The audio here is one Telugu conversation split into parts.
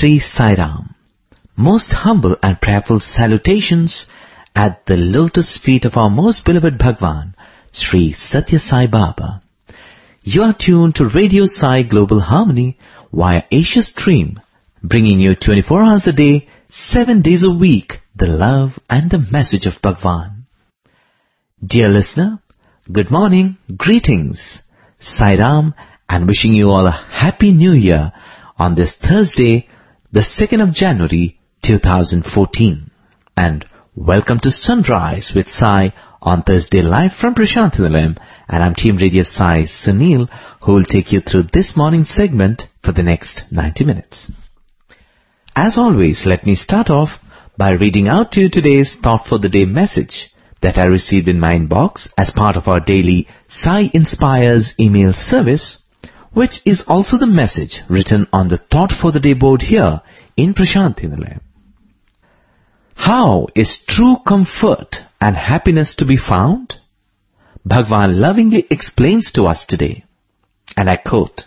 Sri Sai Ram. Most humble and prayerful salutations at the lotus feet of our most beloved Bhagwan, Sri Satya Sai Baba. You are tuned to Radio Sai Global Harmony via Asia Stream, bringing you 24 hours a day, 7 days a week, the love and the message of Bhagwan. Dear listener, good morning, greetings, Sai Ram, and wishing you all a happy new year on this Thursday, the 2nd of January 2014. And welcome to Sunrise with Sai on Thursday live from Prashantinalayam, and I'm Team Radio Sai Sunil, who will take you through this morning segment for the next 90 minutes. As always, let me start off by reading out to you today's Thought for the Day message that I received in my inbox as part of our daily Sai Inspires email service, which is also the message written on the Thought for the Day board here in Prashantinalayam. How is true comfort and happiness to be found? Bhagwan lovingly explains to us today, and I quote,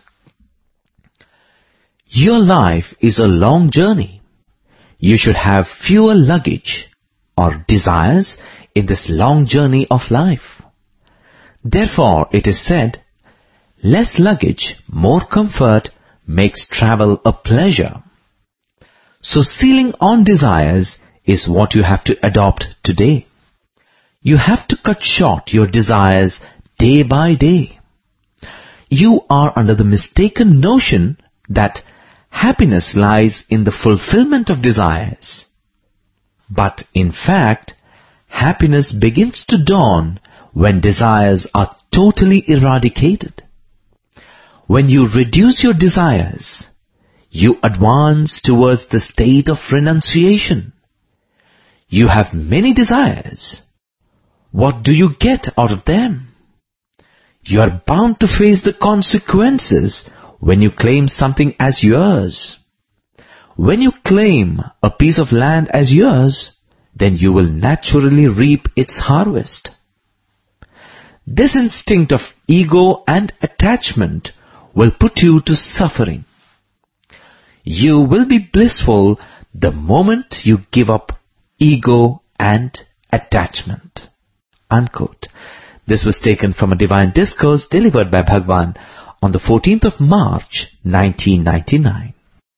"Your life is a long journey. You should have fewer luggage or desires in this long journey of life. Therefore, it is said, less luggage, more comfort makes travel a pleasure. So sealing on desires is what you have to adopt today. You have to cut short your desires day by day. You are under the mistaken notion that happiness lies in the fulfillment of desires. But in fact, happiness begins to dawn when desires are totally eradicated. When you reduce your desires, you advance towards the state of renunciation. You have many desires. What do you get out of them? You are bound to face the consequences when you claim something as yours. When you claim a piece of land as yours, then you will naturally reap its harvest. This instinct of ego and attachment will put you to suffering. You will be blissful the moment you give up ego and attachment." Unquote. This was taken from a divine discourse delivered by Bhagwan on the 14th of March, 1999.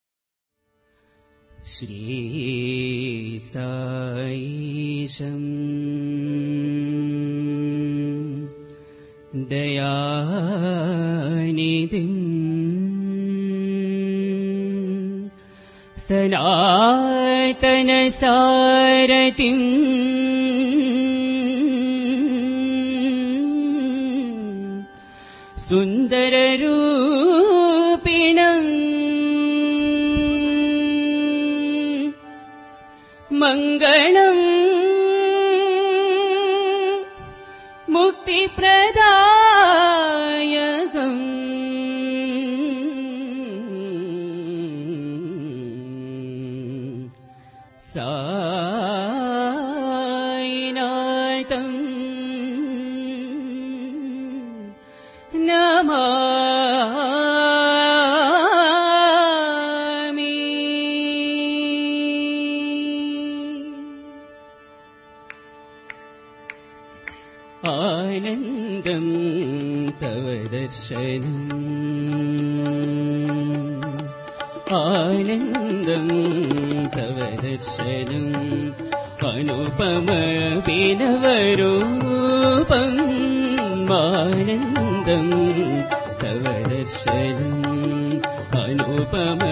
Shri Sai Sham Dayanidhim Sanatana Saratim Sundara Rupinam Mangalam Mukti Pradayagam Sainatam Namami. Anandam Tava Darshanam Anandam Tava Darshanam Anupama Binavarupam Anandam Tava Darshanam Anupama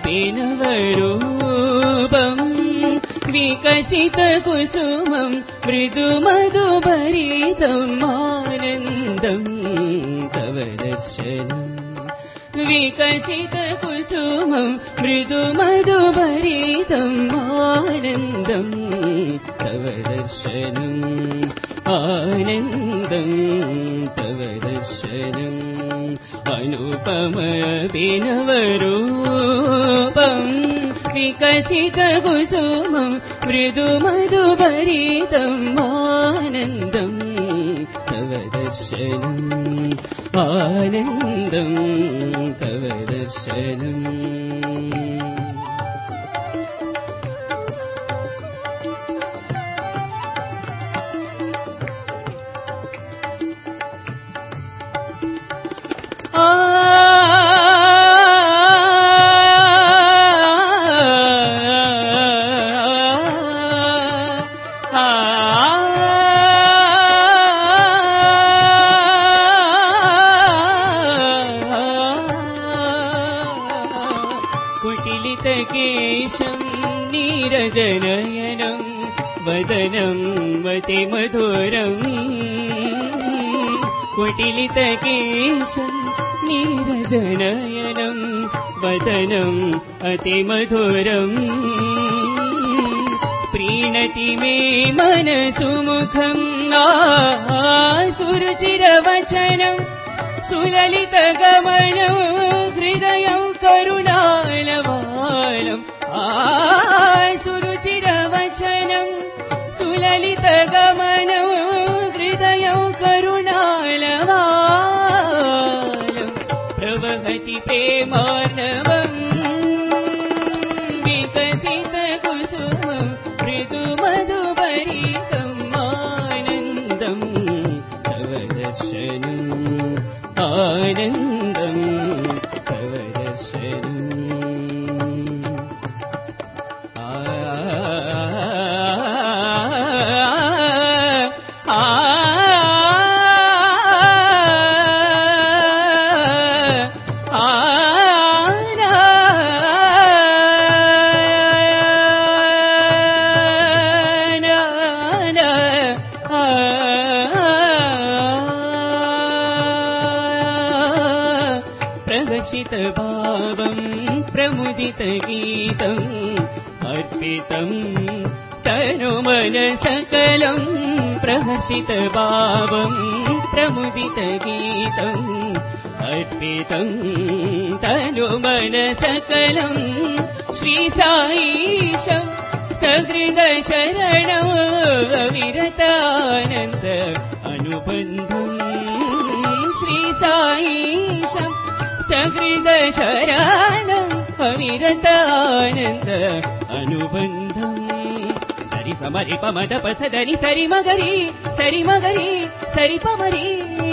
Binavarupam Vikasita Kusumam Vridu Madhubharitam Anandam Tava Darshanam Vikasita Kusumam Vridu Madhubharitam Anandam Tava Darshanam Anandam Tava Darshanam Anupama Binavarupam Vikasita Kusumam Vridu Madhubharitam Anandam Tava Darshanam Anandam Tava Darshanam నీరజనయనం వదనం మతి మధురం కుటిలితకేశం నీరజనయనం వదనం అతి మధురం ప్రీణతి మే మనసు ముఖం సురుచిరవచనం సులలిత గమనం హృదయం కరుణాలవాలం సురుచిరవచనం సులలిత గమనం హృదయం కరుణాలవాలం ప్రవహతి ప్రేమార్ణవం వికసిత కుసుమం మృదు మధుపరీతం ఆనందం తవ దర్శనం ఆనందం తవ దర్శనం భావం ప్రముదిత గీతం అర్పితం తనుమన సకలం ప్రహర్షిత భావం ప్రముదిత గీతం అర్పితం తనుమన సకలం శ్రీ సాయిశం సహృద శరణం అవిరతానంద అనుబంధం శ్రీ సాయిశం సహృద శరణం అవిరతానంద అనుబంధం సరి సమరి పమద పసదని సరి మగరి సరి పమరి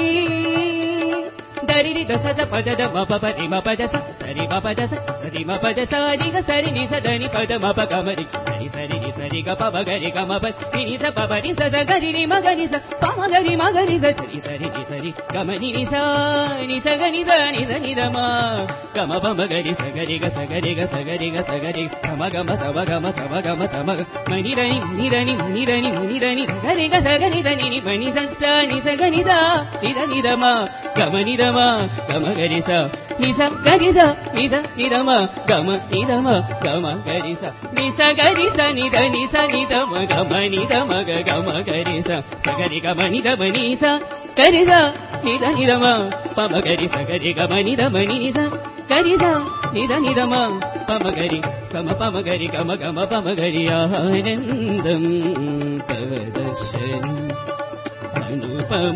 దరి దస పద మపరి మపద సరి మపద సరి మపద సారి గ సరి ని సదని పద మప గమరి సరి ని సరి గ పమ గరి గమ ప ని స పబరి స గరి ని మగరి స పమ గరి మగరి సరి ని సరి గమని ని స గని ద ని ద ని ద మ గమ పమ గరి స గరి గ గమ గమ స గమ సమ మని దని ని దని ని దని ని దని గరి గ స గని ద ని మని స ని స గని ద ని ద ని ద మ గమని ద మ గమ గరి స ని స గరి ద ని ద ని ద మ గమ ని ద మ గమ గరి స ని స గరి స ని ద ని స ని ద మ గమ ని ద మ గ గమ గరి స స గరి గమ ని ద మ ని స గరి స ని ద ని ద మ పమ గరి స గరి గమ ని ద మ ని స గరి స ని ద ని ద మ పమ గరి గమ పమ గరి గమ గమ పమ గరి ఆనందం తవ దర్శనం అనుపమ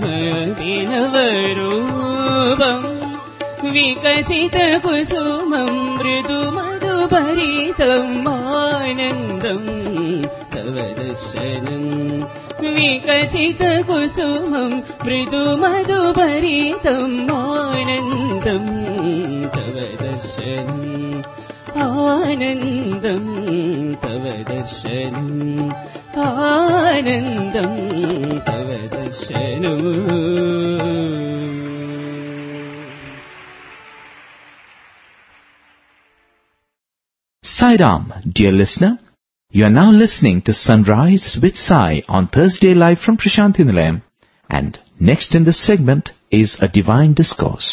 వినవరూపం వికసిత కుసుమం మృదు మధుపరీతం ఆనందం తవ దర్శనం వికసిత కుసుమం మృదు మధుపరీతం ఆనందం తవ దర్శనం ఆనందం తవ దర్శనం ఆనందం తవ దర్శనం. Sai Ram, dear listener, you are now listening to Sunrise with Sai on Thursday live from Prashanthi Nilayam, and next in this segment is a divine discourse.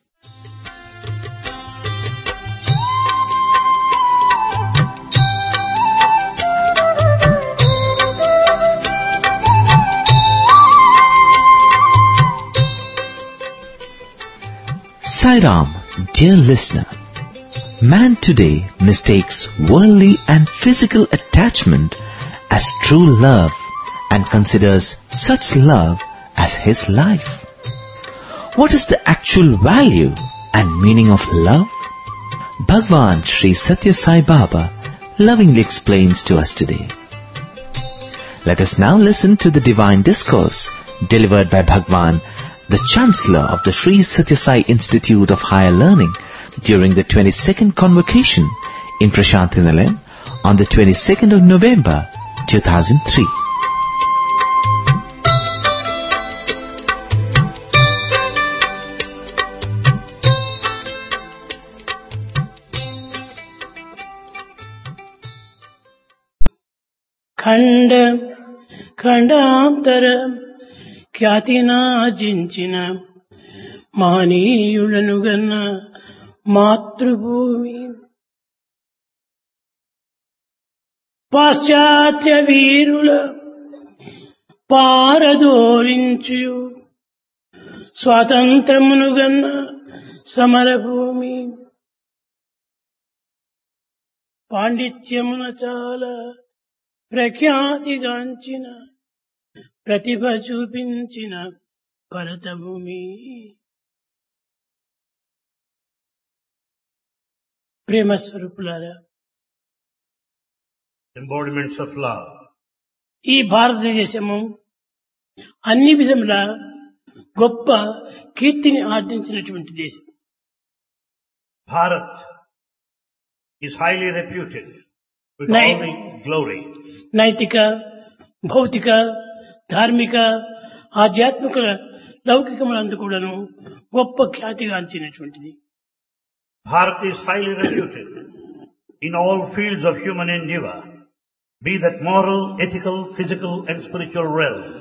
Sai Ram, dear listener, man today mistakes worldly and physical attachment as true love and considers such love as his life. What is the actual value and meaning of love? Bhagwan Sri Satya Sai Baba lovingly explains to us today. Let us now listen to the divine discourse delivered by Bhagwan, the Chancellor of the Sri Satya Sai Institute of Higher Learning, during the 22nd convocation in Prashanthi Nilayam on the 22nd of November 2003. ఖండ ఖండాంతర ఖ్యాతినార్జించిన మహనీయులను గన్న మాతృభూమి పాశ్చాత్య వీరుల పారదోలించు స్వాతంత్రమును గన్న సమరభూమి పాండిత్యమున చాలా ప్రఖ్యాతిగాంచిన ప్రతిభ చూపించిన భరతభూమి ప్రేమ స్వరూపులారా embodiments of love. ఈ భారతదేశము అన్ని విధముల గొప్ప కీర్తిని ఆర్జించినటువంటి దేశం. Bharat is highly reputed with Nai- all the glory. నైతిక, భౌతిక, ధార్మిక, ఆధ్యాత్మిక లౌకికములందు కూడాను గొప్ప ఖ్యాతిగాంచినటువంటిది. Bharat is highly reputed in all fields of human endeavor, be that moral, ethical, physical and spiritual realms.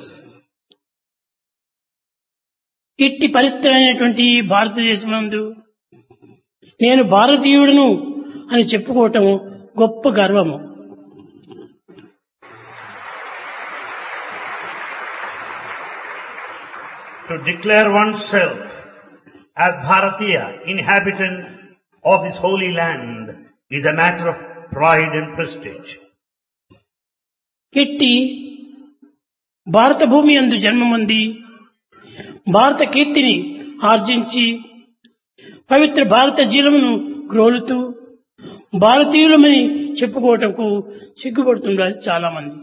ఇట్టి పరిస్థితులైనటువంటి ఈ భారతదేశమందు నేను భారతీయుడను అని చెప్పుకోవటం గొప్ప గర్వము. To declare oneself as Bharatiya, inhabitant of this holy land, is a matter of pride and prestige. ఇట్టి భారత భూమి యందు జన్మమంది భారత కీర్తిని ఆర్జించి పవిత్ర భారత జీలమును గ్రోలుతూ భారతీయులమని చెప్పుకోవటంకు సిగ్గుపడుతున్నారు చాలా మంది.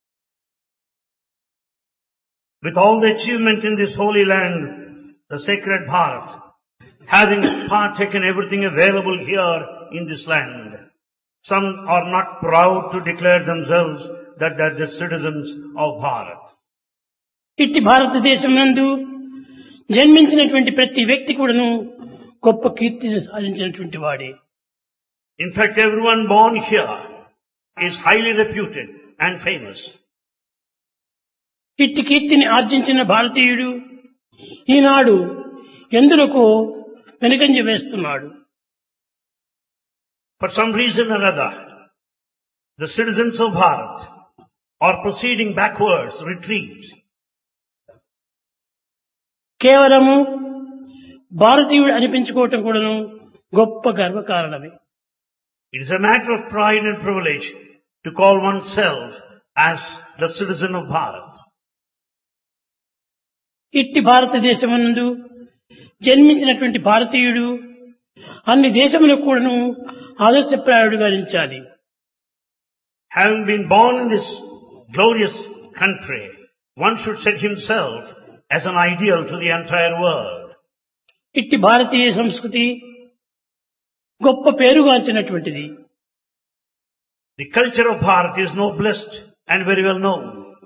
With all the achievement in this holy land, the sacred Bharat, having partaken everything available here in this land, some are not proud to declare themselves that they are the citizens of Bharat. ఇట్టి భారతదేశం నందు జన్మించినటువంటి ప్రతి వ్యక్తి కూడాను గొప్ప కీర్తిని సాధించినటువంటి వాడే. In fact, everyone born here is highly reputed and famous. ఇట్టి కీర్తిని ఆర్జించిన భారతీయుడు ఈనాడు ఎందులకు వెనుకంజ వేస్తున్నాడు. For some reason or other, the citizens of Bharat are proceeding backwards, retreat. కేవలము భారతీయుడు అనిపించుకోవటం కూడాను గొప్ప గర్వకారణమే. It is a matter of pride and privilege to call oneself as the citizen of Bharat. ఇట్టి భారతదేశమునందు జన్మించినటువంటి భారతీయుడు అన్ని దేశములకు కూడాను ఆదర్శప్రాయుడుగా నిలిచాలి. Having been born in this glorious country, one should set himself as an ideal to the entire world. ఇట్టి భారతీయ సంస్కృతి గొప్ప పేరుగాంచినటువంటిది. The culture of Bharat is noblest and very well known.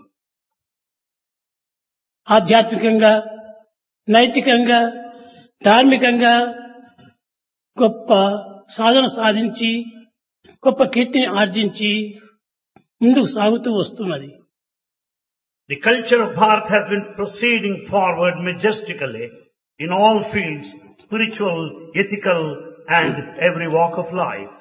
ఆధ్యాత్మికంగా, నైతికంగా, ధార్మికంగా గొప్ప సాధన సాధించి గొప్ప కీర్తిని ఆర్జించి ముందుకు సాగుతూ వస్తున్నది. The culture of Bharat has been proceeding forward majestically in all fields, spiritual, ethical and every walk of life.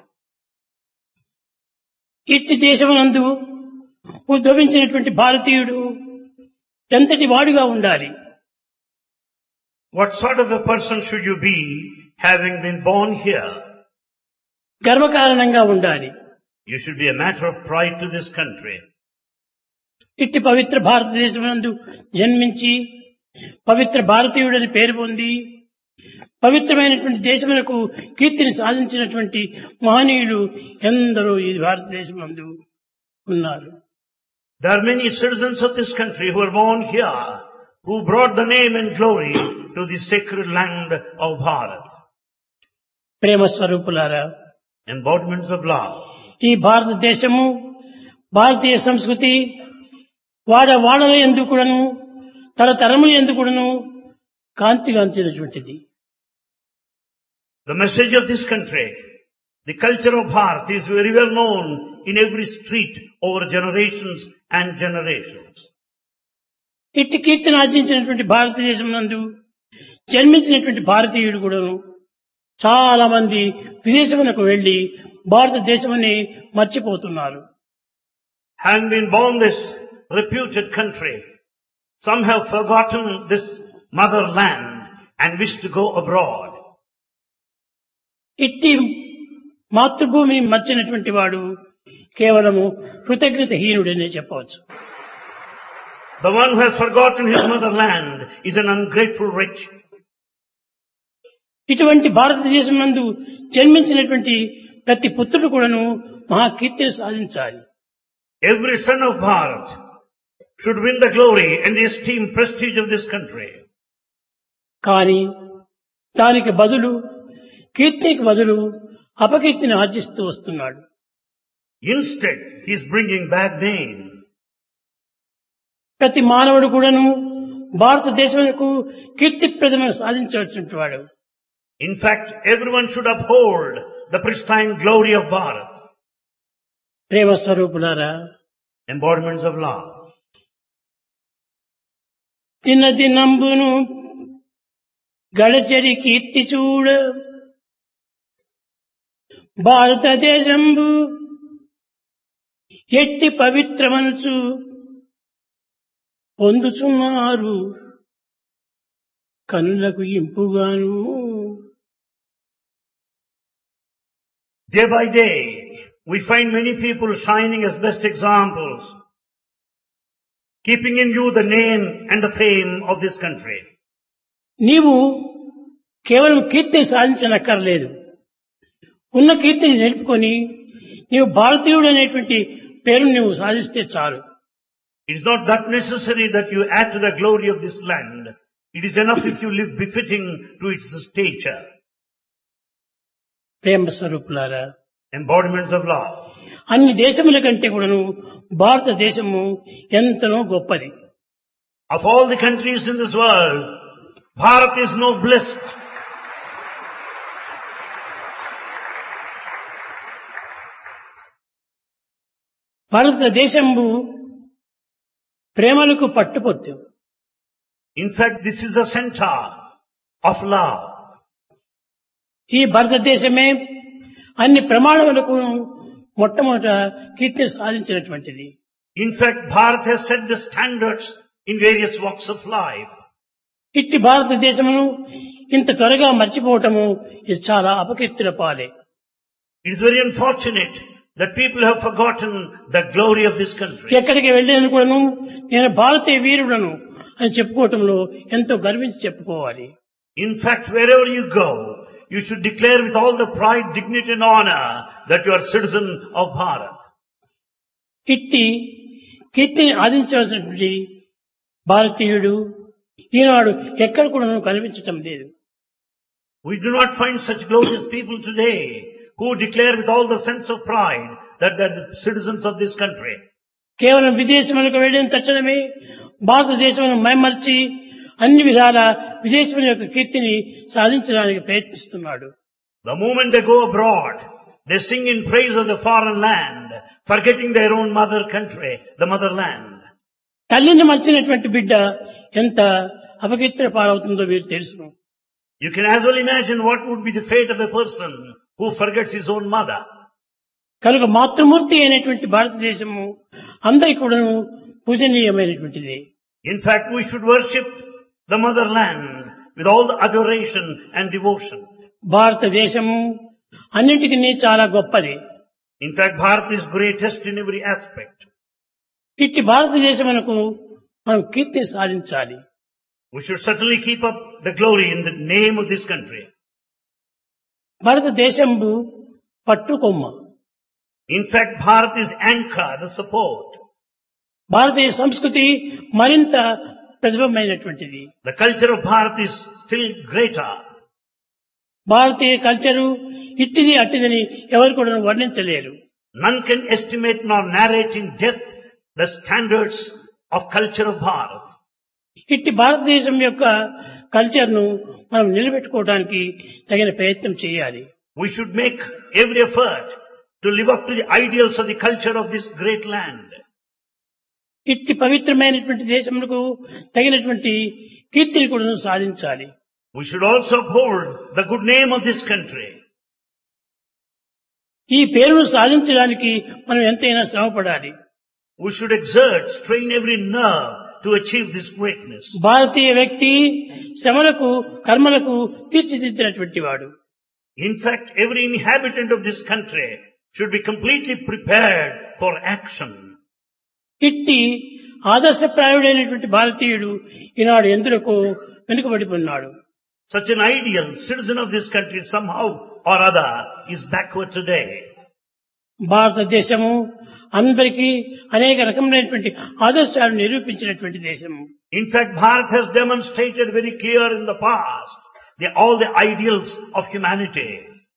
ఇట్టి దేశమునందు ఉద్భవించినటువంటి భారతీయుడు ఎంతటి వాడుగా ఉండాలి? What sort of a person should you be having been born here? గర్వకారణంగా ఉండాలి. You should be a matter of pride to this country. ఇట్టి పవిత్ర భారతదేశమునందు జన్మించి పవిత్ర భారతీయుడని పేరు పొంది పవిత్రమైనటువంటి దేశములకు కీర్తిని సాధించినటువంటి మహనీయులు ఎందరో ఈ భారతదేశమునందు ఉన్నారు. There are many citizens of this country who are born here, who brought the name and glory to the sacred land of Bharat. ప్రేమ స్వరూపులారా, Embodiments of love. ఈ భారతదేశము భారతీయ సంస్కృతి వాడల యందు కూడాను తరతరముల యందు కూడాను కాంతిగాంచినటువంటిది. The message of this country The culture of Bharat is very well known in every street over generations and generations. ఇట్టి కీర్తిని ఆర్జించినటువంటి భారతదేశం నందు జన్మించినటువంటి భారతీయుడు కూడాను చాలా మంది విదేశమునకు వెళ్లి భారతదేశమని మర్చిపోతున్నారు. Having been born this reputed country, some have forgotten this motherland and wish to go abroad. ఇట్టి మాతృభూమిని మర్చినటువంటి వాడు కేవలము కృతజ్ఞతహీనుడనే చెప్పవచ్చు. The one who has forgotten his motherland is an ungrateful wretch. ఇటువంటి భారతదేశం నందు జన్మించినటువంటి ప్రతి పుత్రుడు కూడాను మహాకీర్తిని సాధించాలి. Every son of Bharat should win the glory and the esteemed prestige of this country. కానీ దానికి బదులు కీర్తికి బదులు అపకీర్తిని ఆర్జిస్తూ వస్తున్నాడు. Instead, he is bringing bad name. ప్రతి మానవుడు కూడాను భారతదేశమునకు కీర్తిప్రదమైన సాధించవలసినటువంటి వాడు. In fact, everyone should uphold the pristine glory of Bharat. ప్రేమ స్వరూపులారా, Embodiments of love. దినదినంబును గడచడి కీర్తి చూడ భారతదేశంబు ఎట్టి పవిత్రమనుచు పొందుచున్నారు కన్నులకు ఇంపుగాను. Day by day, we find many people shining as best examples, keeping in view the name and the fame of this country. నీవు కేవలం కీర్తిని సాధించనక్కర్లేదు. ఉన్న కీర్తిని నిలుపుకొని నీవు భారతీయుడు అనేటువంటి పేరును నీవు సాధిస్తే చాలు. It is not that necessary that you add to the glory of this land. It is enough if you live befitting to its stature. ప్రేమ స్వరూపులారా, Embodiments of love. అన్ని దేశముల కంటే కూడాను భారతదేశము ఎంతనో గొప్పది. Of all the countries in this world, Bharat is noblest. భారతదేశము ప్రేమలకు పట్టుపొత్తు. In fact, this is the center of love. ఈ భారతదేశమే అన్ని ప్రమాణములకు మొట్టమొదట కీర్తి సాధించినటువంటిది. In fact, Bharat has set the standards in various walks of life. ఇట్టి భారతదేశమును ఇంత త్వరగా మర్చిపోవటము ఇది చాలా అపకీర్తుల పాలే. It is very unfortunate that people have forgotten the glory of this country. ఎక్కడికి వెళ్ళిన కూడాను నేను భారతీయ వీరుడను అని చెప్పుకోవటంలో ఎంతో గర్వించి చెప్పుకోవాలి. In fact, wherever you go, you should declare with all the pride, dignity and honor that you are citizen of Bharat. ఇట్టి కీర్తిని ఆదించవలసినటువంటి భారతీయుడు ఈనాడు ఎక్కడ కూడా కనిపించటం లేదు. We do not find such glorious people today who declare with all the sense of pride that they are the citizens of this country. కేవలం విదేశములకు వెళ్ళిన తక్షణమే భారతదేశమును మైమర్చి అన్ని విధాల విదేశముల యొక్క కీర్తిని సాధించడానికి ప్రయత్నిస్తున్నాడు. The moment they go abroad, they sing in praise of the foreign land, forgetting their own mother country, the motherland. తల్లిని మర్చినటువంటి బిడ్డ ఎంత అపకీర్తి పాలవుతుందో మీరు తెలుసును. You can as well imagine what would be the fate of a person who forgets his own mother. కనుక మాతృమూర్తి అయినటువంటి భారతదేశము అందరికీ కూడా పూజనీయమైనటువంటిది. In fact, we should worship the motherland with all the adoration and devotion. భారతదేశము అన్నింటికీ చాలా గొప్పది. In fact, Bharat is greatest in every aspect. ఇట్టి భారతదేశమునకు మనం కీర్తిని సాధించాలి. We should certainly keep up the glory in the name of this country. భారతదేశంబు పట్టుకొమ్మ. In fact, Bharat is anchor, the support. భారతీయ సంస్కృతి మరింత ప్రతిభమైనటువంటిది. The culture of Bharat is still greater. భారతీయ కల్చరు ఇట్టిది అట్టిదని ఎవరు కూడా వర్ణించలేరు. None can estimate nor narrate in depth the standards of culture of Bharat. ఇట్టి భారతదేశం యొక్క కల్చర్ను మనం నిలబెట్టుకోవడానికి తగిన ప్రయత్నం చేయాలి. We should make every effort to live up to the ideals of the culture of this great land. ఇట్టి పవిత్రమైనటువంటి దేశములకు తగినటువంటి కీర్తిని కూడా సాధించాలి. We should also uphold the good name of this country. ఈ పేరును సాధించడానికి మనం ఎంతైనా శ్రమపడాలి. We should exert, strain every nerve to achieve this greatness. భారతీయ వ్యక్తి శ్రమలకు కర్మలకు తీర్చిదిద్దినటువంటి వాడు. In fact, every inhabitant of this country should be completely prepared for action. ఇట్టి ఆదర్శప్రాయుడైనటువంటి భారతీయుడు ఈనాడు ఎందులకు వెనుకబడిపోన్నాడు. Such an ideal citizen of this country somehow or other is backward today. భారతదేశము అందరికీ అనేక రకములైనటువంటి ఆదర్శాలను నిరూపించినటువంటి దేశము. In fact, Bharat has demonstrated very clear in the past all the ideals of humanity.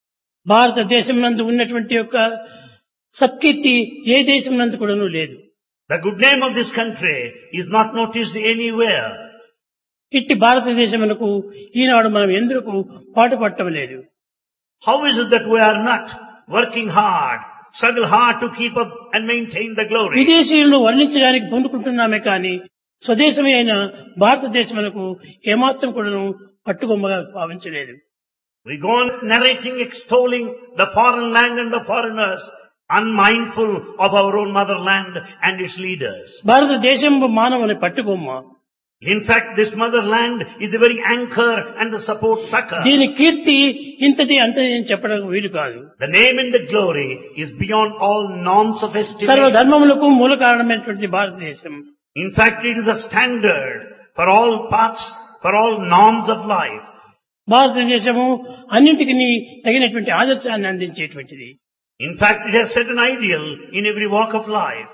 భారతదేశం నందు ఉన్నటువంటి యొక్క సత్కీర్తి ఏ దేశం నందు కూడాను లేదు. The good name of this country is not noticed anywhere. ఇట్టి భారతదేశమునకు ఈనాడు మనం ఎందుకు పాటుపడటం లేదు. How is it that we are not working hard, struggle hard to keep up and maintain the glory? విదేశీయులను వర్ణించడానికి పొందుకుంటున్నామే కానీ స్వదేశమే అయిన భారతదేశమునకు ఏమాత్రం కూడాను పట్టుకొమ్మగా భావించలేదు. We go on narrating, extolling the foreign land and the foreigners, unmindful of our own motherland and its leaders. భారతదేశం మానవుని పట్టుకొమ్మ. In fact, this motherland is the very anchor and the support sucker. దీని కీర్తి ఇంతది అంతది అని చెప్పడం వీలు కాదు. The name and the glory is beyond all norms of estimation. సర్వధర్మములకు మూల కారణమైనటువంటి భారతదేశం. In fact, it is a standard for all paths, for all norms of life. భారతదేశము అన్నింటికి తగినటువంటి ఆదర్శాన్ని అందించేటువంటిది. In fact, it has set an ideal in every walk of life.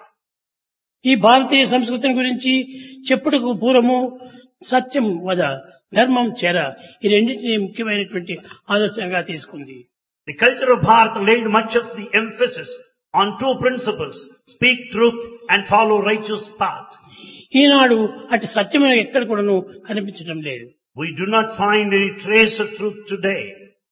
ఈ భారతీయ సంస్కృతిని గురించి చెప్పుటకు పూర్వము సత్యం వద, ధర్మం చెర, ఈ రెండింటినీ ముఖ్యమైనటువంటి ఆదర్శంగా తీసుకుంది. The culture of Bharat laid much of the emphasis on two principles: speak truth and follow righteous path. ఈనాడు అటు సత్యం ఎక్కడ కూడాను కనిపించడం లేదు. We do not find any trace of truth today.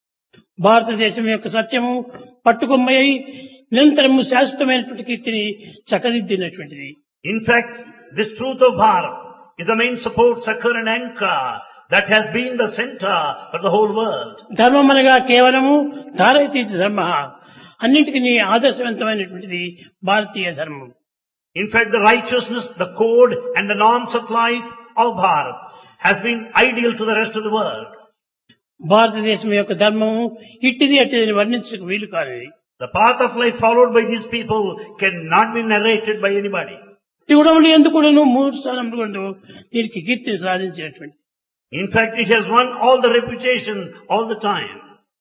భారతదేశం యొక్క సత్యము పట్టుకొమ్మై నిరంతరము శాశ్వతమైనటువంటి కీర్తిని చక్కదిద్దినటువంటిది. In fact, this truth of Bharat is the main support, succor and anchor that has been the center for the whole world. ధర్మం అనగా కేవలము ధారయతి ధర్మ, అన్నింటికి ఆదర్శవంతమైనటువంటిది భారతీయ ధర్మం. In fact, the righteousness, the code and the norms of life of Bharat has been ideal to the rest of the world. భారతదేశం యొక్క ధర్మము ఇట్టిది అట్టిదని వర్ణించడానికి వీలు కానిది. The path of life followed by these people cannot be narrated by anybody. Tirumala ఎందుకు కూడాను 3 స్థానంలో కూడా దీనికి కీర్తిని సాధించినటువంటి. In fact, it has won all the reputation all the time.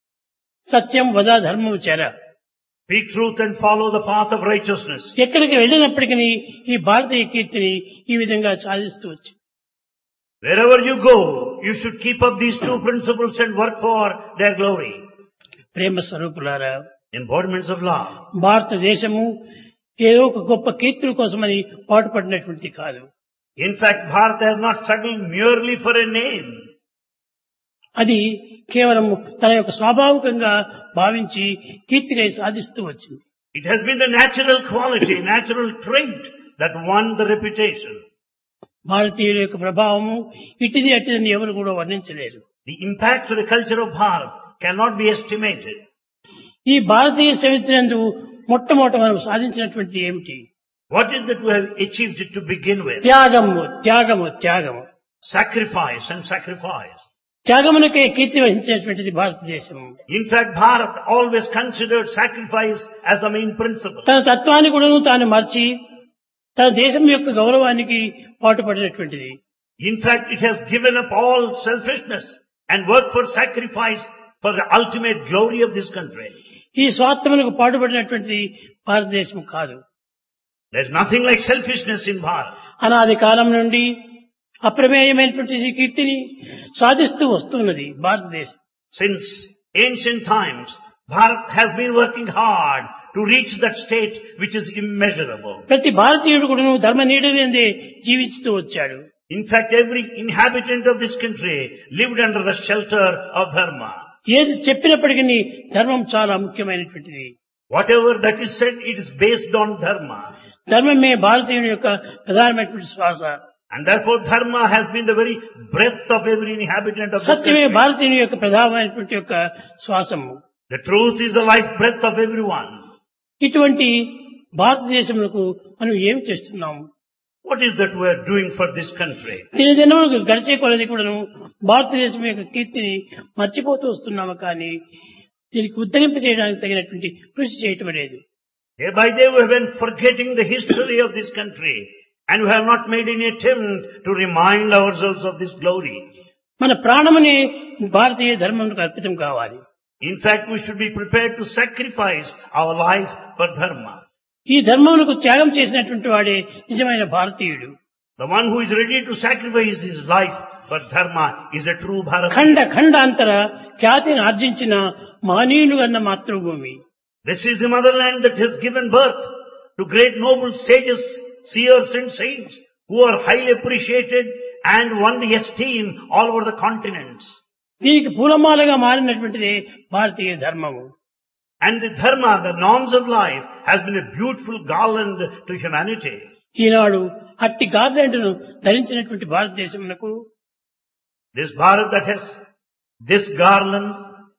సత్యం వద ధర్మం చెర. Speak truth and follow the path of righteousness. ఎక్కడికి వెళ్ళినప్పటికీ ఈ భారతీయ కీర్తిని ఈ విధంగా సాధిస్తూ వచ్చి. Wherever you go, you should keep up these two principles and work for their glory. ప్రేమ స్వరూపులారా, Embodiments of love. భారతదేశము ఏదో ఒక గొప్ప కీర్తుల కోసమని పాటుపడినటువంటిది కాదు. In fact, Bharat has not struggled merely for a name. అది కేవలం తన యొక్క స్వాభావికంగా భావించి కీర్తిగా సాధిస్తూ వచ్చింది. It has been the natural quality, natural trait that won the reputation. భారతీయుల యొక్క ప్రభావము ఇట్టిది అట్టిదని ఎవరు కూడా వర్ణించలేరు. The impact of the culture of Bharat cannot be estimated. ఈ భారతీయ చరిత్రందు మొట్టమొదట మనం సాధించినటువంటిది ఏమిటి? What is that we have achieved it to begin with? త్యాగము, త్యాగము, త్యాగము. Sacrifice and sacrifice. త్యాగమునకే కీర్తి వహించినటువంటిది భారతదేశం. In fact, Bharat always considered sacrifice as the main principle. తన తత్వాన్ని కూడా తాను మర్చి తన దేశం యొక్క గౌరవానికి పాటుపడినటువంటిది. In fact, it has given up all selfishness and worked for sacrifice for the ultimate glory of this country. ఈ స్వార్థములకు పాటుపడినటువంటిది భారతదేశం కాదు. There is nothing like selfishness in Bharat. అనాది కాలం నుండి అప్రమేయమైనటువంటి ఈ కీర్తిని సాధిస్తూ వస్తున్నది భారతదేశం. Since ancient times, Bharat has been working hard to reach that state which is immeasurable. ప్రతి భారతీయుడు కూడా ధర్మ నీడనే జీవిస్తూ వచ్చాడు. In fact, every inhabitant of this country lived under the shelter of dharma. ఏది చెప్పినప్పటికీ ధర్మం చాలా ముఖ్యమైనటువంటిది. Whatever that is said, it is based on dharma. ధర్మమే భారతీయుని యొక్క ప్రధానమైనటువంటి శ్వాస. And therefore dharma has been the very breath of every inhabitant of this సత్యమే country. భారతీయుని యొక్క ప్రధానమైనటువంటి యొక్క శ్వాసము. The truth is the life breath of everyone. ఇటువంటి భారతదేశంలో మనం ఏమి చేస్తున్నాము? What is that we are doing for this country? దినదినములకు గడిచే కొలది కూడాను భారతదేశం యొక్క కీర్తిని మర్చిపోతూ వస్తున్నాము, కానీ దీనికి ఉద్ధరింప చేయడానికి తగినటువంటి కృషి చేయటం లేదు. Day by day we have been forgetting the history of this country, and we have not made any attempt to remind ourselves of this glory. మన ప్రాణముని భారతీయ ధర్మంకు అర్పితం కావాలి. In fact, we should be prepared to sacrifice our life for dharma. ఈ ధర్మమునకు త్యాగం చేసినటువంటి వాడే నిజమైన భారతీయుడు. The one who is ready to sacrifice his life for dharma is a true Bharatiya. ఖండ ఖండాంతర ఖ్యాతిని ఆర్జించిన మహనీయులు అన్న మాతృభూమి. This is the motherland that has given birth to great noble sages, seers and saints who are highly appreciated and won the esteem all over the continents. దీనికి పూలమాలగా మారినటువంటిదే భారతీయ ధర్మము. And the dharma, the norms of life, has been a beautiful garland to humanity. ఈనాడు అట్టి గార్లెండ్ను ధరించినటువంటి భారతదేశమునకు This Bharat that has this garland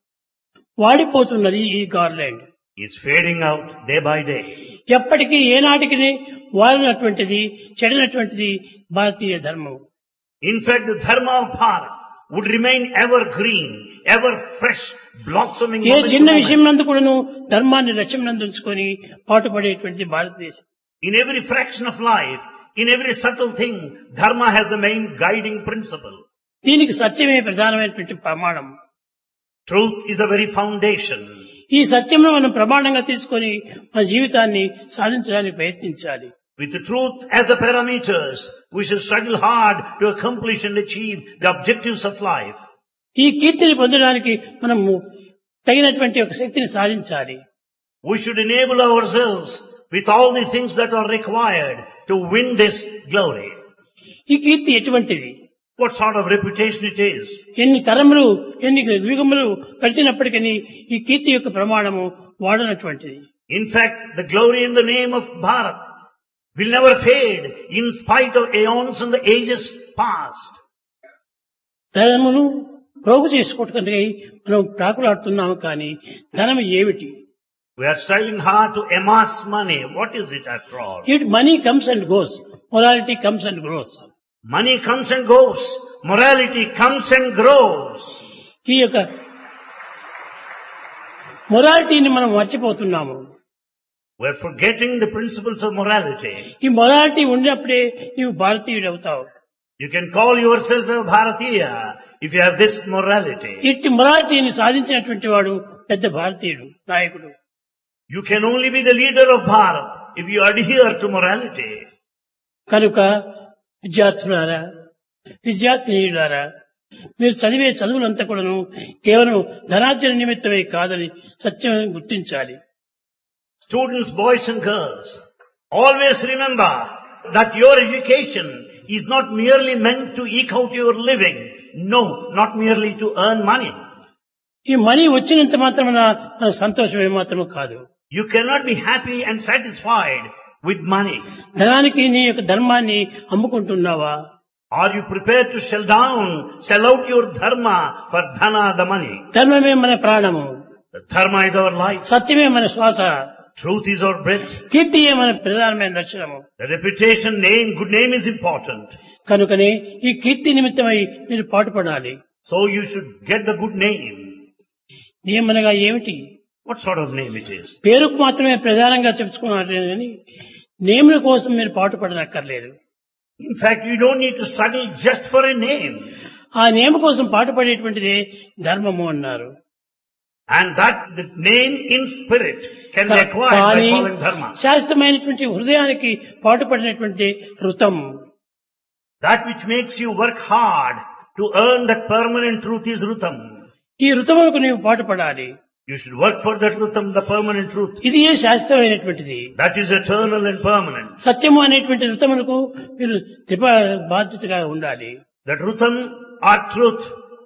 వాడిపోతున్నది. ఈ garland is fading out day by day. ఎప్పటికీ ఏనాటికి వాడినటువంటిది చెడినటువంటిది భారతీయ ధర్మం. In fact, the dharma of Bharat would remain ever green, ever fresh, blossoming. A moment to చిన్న moment. విషయం నందు కూడాను ధర్మాన్ని లక్ష్యం ఉంచుకొని పాటుపడేటువంటిది భారతదేశం. In every fraction of life, in every subtle thing, dharma has the main guiding principle. దీనికి సత్యమే ప్రధానమైనటువంటి ప్రమాణం. Truth is the very foundation. ఈ సత్యంలో మనం ప్రమాణంగా తీసుకొని మన జీవితాన్ని సాధించడానికి ప్రయత్నించాలి. With the truth as the parameters, we should struggle hard to accomplish and achieve the objectives of life. ఈ కీర్తిని పొందడానికి మనము తగినటువంటి ఒక శక్తిని సాధించాలి. We should enable ourselves with all the things that are required to win this glory. ఈ కీర్తి ఎటువంటిది? What sort of reputation it is? ఎన్ని తరములు ఎన్ని యుగములు గడిచినప్పటికీ ఈ కీర్తి యొక్క ప్రమాణము వాడనటువంటిది. In fact, the glory in the name of Bharat will never fade in spite of aeons and the ages past. ధనమును ప్రోగు చేసుకోవటానికి మనం ప్రాకులాడుతున్నాము, కానీ ధనం ఏమిటి? We are striving hard to amass money. What is it after all? It money comes and goes, morality comes and grows. Money comes and goes. Morality comes and grows. ఈ యొక్క మొరాలిటీని మనం మర్చిపోతున్నాము. We are forgetting the principles of morality. ఈ మొరాలిటీ ఉన్నప్పుడే నీవు భారతీయుడు అవుతావు. You can call yourself a Bharatiya if you have this morality. ఇట్టి మొరాలిటీని సాధించినటువంటి వాడు పెద్ద భారతీయుడు నాయకుడు. You can only be the leader of Bharat if you adhere to morality. కనుక విద్యార్థులారా, విద్యార్థినీయులారా, మీరు చదివే చదువులంతా కూడాను కేవలం ధనార్జన నిమిత్తమే కాదని సత్యం గుర్తించాలి. Students, boys and girls, always remember that your education is not merely meant to eke out your living. No, not merely to earn money. ఈ మనీ వచ్చినంత మాత్రమున మనకు సంతోషం ఏమాత్రము కాదు. You cannot be happy and satisfied with money. ధనానికి నీ యొక్క ధర్మాన్ని అమ్ముకుంటున్నావా? Are you prepared to sell out your dharma for dhana, the money? ధర్మమే మన ప్రాణము, The dharma is our life. సత్యమే మన శ్వాస, Truth is our breath. కీర్తియే మన ప్రధానమైన లక్షణము. The reputation, name, good name is important. కనుకనే ఈ కీర్తి నిమిత్తమై మీరు పాటుపడాలి. So you should get the good name. నియమనగా ఏమిటి? What sort of name it is? పేరుకు మాత్రమే ప్రధానంగా చెప్పుకున్నారు కానీ నేముల కోసం మీరు పాటుపడనక్కర్లేదు. In fact, you don't need to struggle just for a name. ఆ నియమ కోసం పాటుపడేటువంటిదే ధర్మము అన్నారు. And that the name in spirit can be acquired by కానీ following dharma. శాశ్వతమైనటువంటి హృదయానికి పాటుపడినటువంటి ఋతం, That which makes you work hard to earn that permanent truth is rutam. ఈ ఋతములకు నీవు పాటుపడాలి. You should work for that rutam, the permanent truth. ఇది ఏ శాశ్వతమైనటువంటిది. That is eternal and permanent. సత్యము అనేటువంటి ఋతములకు మీరు బాధ్యతగా ఉండాలి. That rutam or truth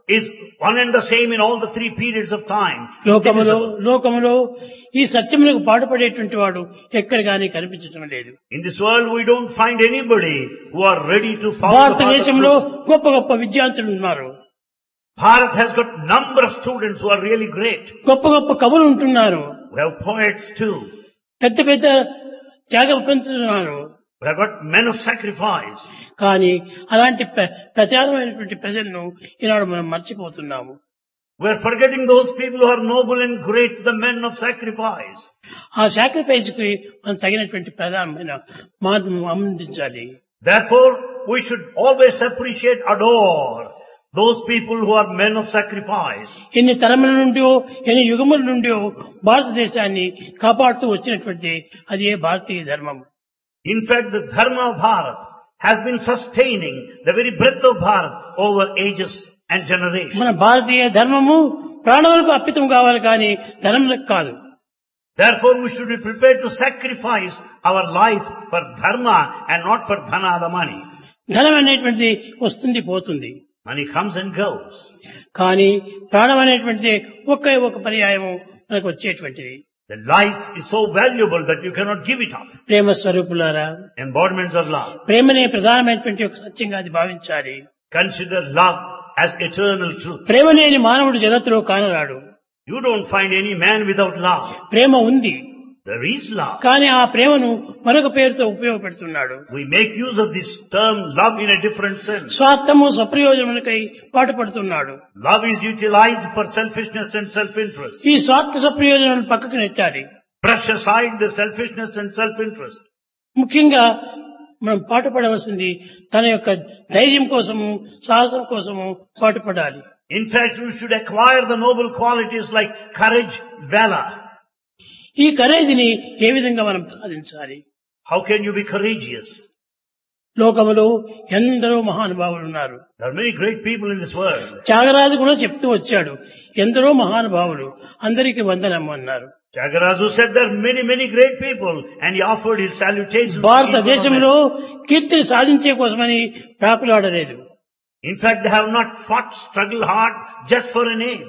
is one and the same in all the three periods of time. లోకములో ఈ సత్యమునకు పాటుపడేటువంటి వాడు ఎక్కడ గానీ కనిపించడం లేదు. In this world we don't find anybody who are ready to follow the path of భారతదేశంలో truth. గొప్ప గొప్ప విద్యార్థులు ఉన్నారు. Bharat has got number of students who are really great. గొప్ప గొప్ప కవులు ఉంటున్నారు. We have poets too. పెద్ద పెద్ద త్యాగం పొందుతున్నారు. We have got men of sacrifice. కానీ అలాంటి ప్రచారమైనటువంటి ప్రజలను ఈనాడు మనం మర్చిపోతున్నాము. We are forgetting those people who are noble and great, the men of sacrifice. ఆ సాక్రిఫైస్ కి మనం తగినటువంటి ప్రధానమైన మార్గం అందించాలి. Therefore, we should always appreciate, adore those people who are men of sacrifice. ఎన్ని తరముల నుండి ఎన్ని యుగముల నుండి భారతదేశాన్ని కాపాడుతూ వచ్చినటువంటి అది భారతీయ ధర్మం. In fact, the dharma of Bharat has been sustaining the very breadth of Bharat over ages and generations. మన భారతీయ ధర్మము ప్రాణాలకు అర్పితం కావాలి కానీ ధర్మలకు కాదు. Therefore, we should be prepared to sacrifice our life for dharma and not for dhana, the money. ధనం అనేటువంటిది వస్తుంది పోతుంది. Money comes and goes. కానీ ప్రాణం అనేటువంటిది ఒక పర్యాయము మనకు వచ్చేటువంటిది. The life is so valuable that you cannot give it up. ప్రేమ స్వరూపులారా, Embodiments of love. ప్రేమనే ప్రధానమైనటువంటి ఒక సత్యంగా అది భావించాలి. Consider love as eternal truth. ప్రేమ లేని మానవుడు జగత్తులో కానరాడు. You don't find any man without love. ప్రేమ ఉంది, There is love. కానీ ఆ ప్రేమను మరొక పేరుతో ఉపయోగపెడుతున్నాడు. We make use of this term love in a different sense. స్వార్థము స్వప్రయోజనములకై పాటుపడుతున్నాడు. Love is utilized for selfishness and self-interest. ఈ స్వార్థ స్వప్రయోజనాలను పక్కకు నెట్టాలి. Brush aside the selfishness and self-interest. ముఖ్యంగా మనం పాటుపడవలసింది తన యొక్క ధైర్యం కోసము, సాహసం కోసము పాటుపడాలి. In fact, we should acquire the noble qualities like courage, valor. ఈ కరేజ్ని ఏ విధంగా మనం సాధించాలి? How can you be courageous? లోకములో ఎందరో మహానుభావులు ఉన్నారు. There are many great people in this world. Tyagaraju కూడా చెప్తూ వచ్చాడు, ఎందరో మహానుభావులు, అందరికీ వందనము అన్నారు. Tyagaraja said there are many, many great people and he offered his salutations. భారతదేశంలో కీర్తిని సాధించే కోసమని ప్రాకులాడలేదు. In fact, they have not fought, struggled hard just for a name.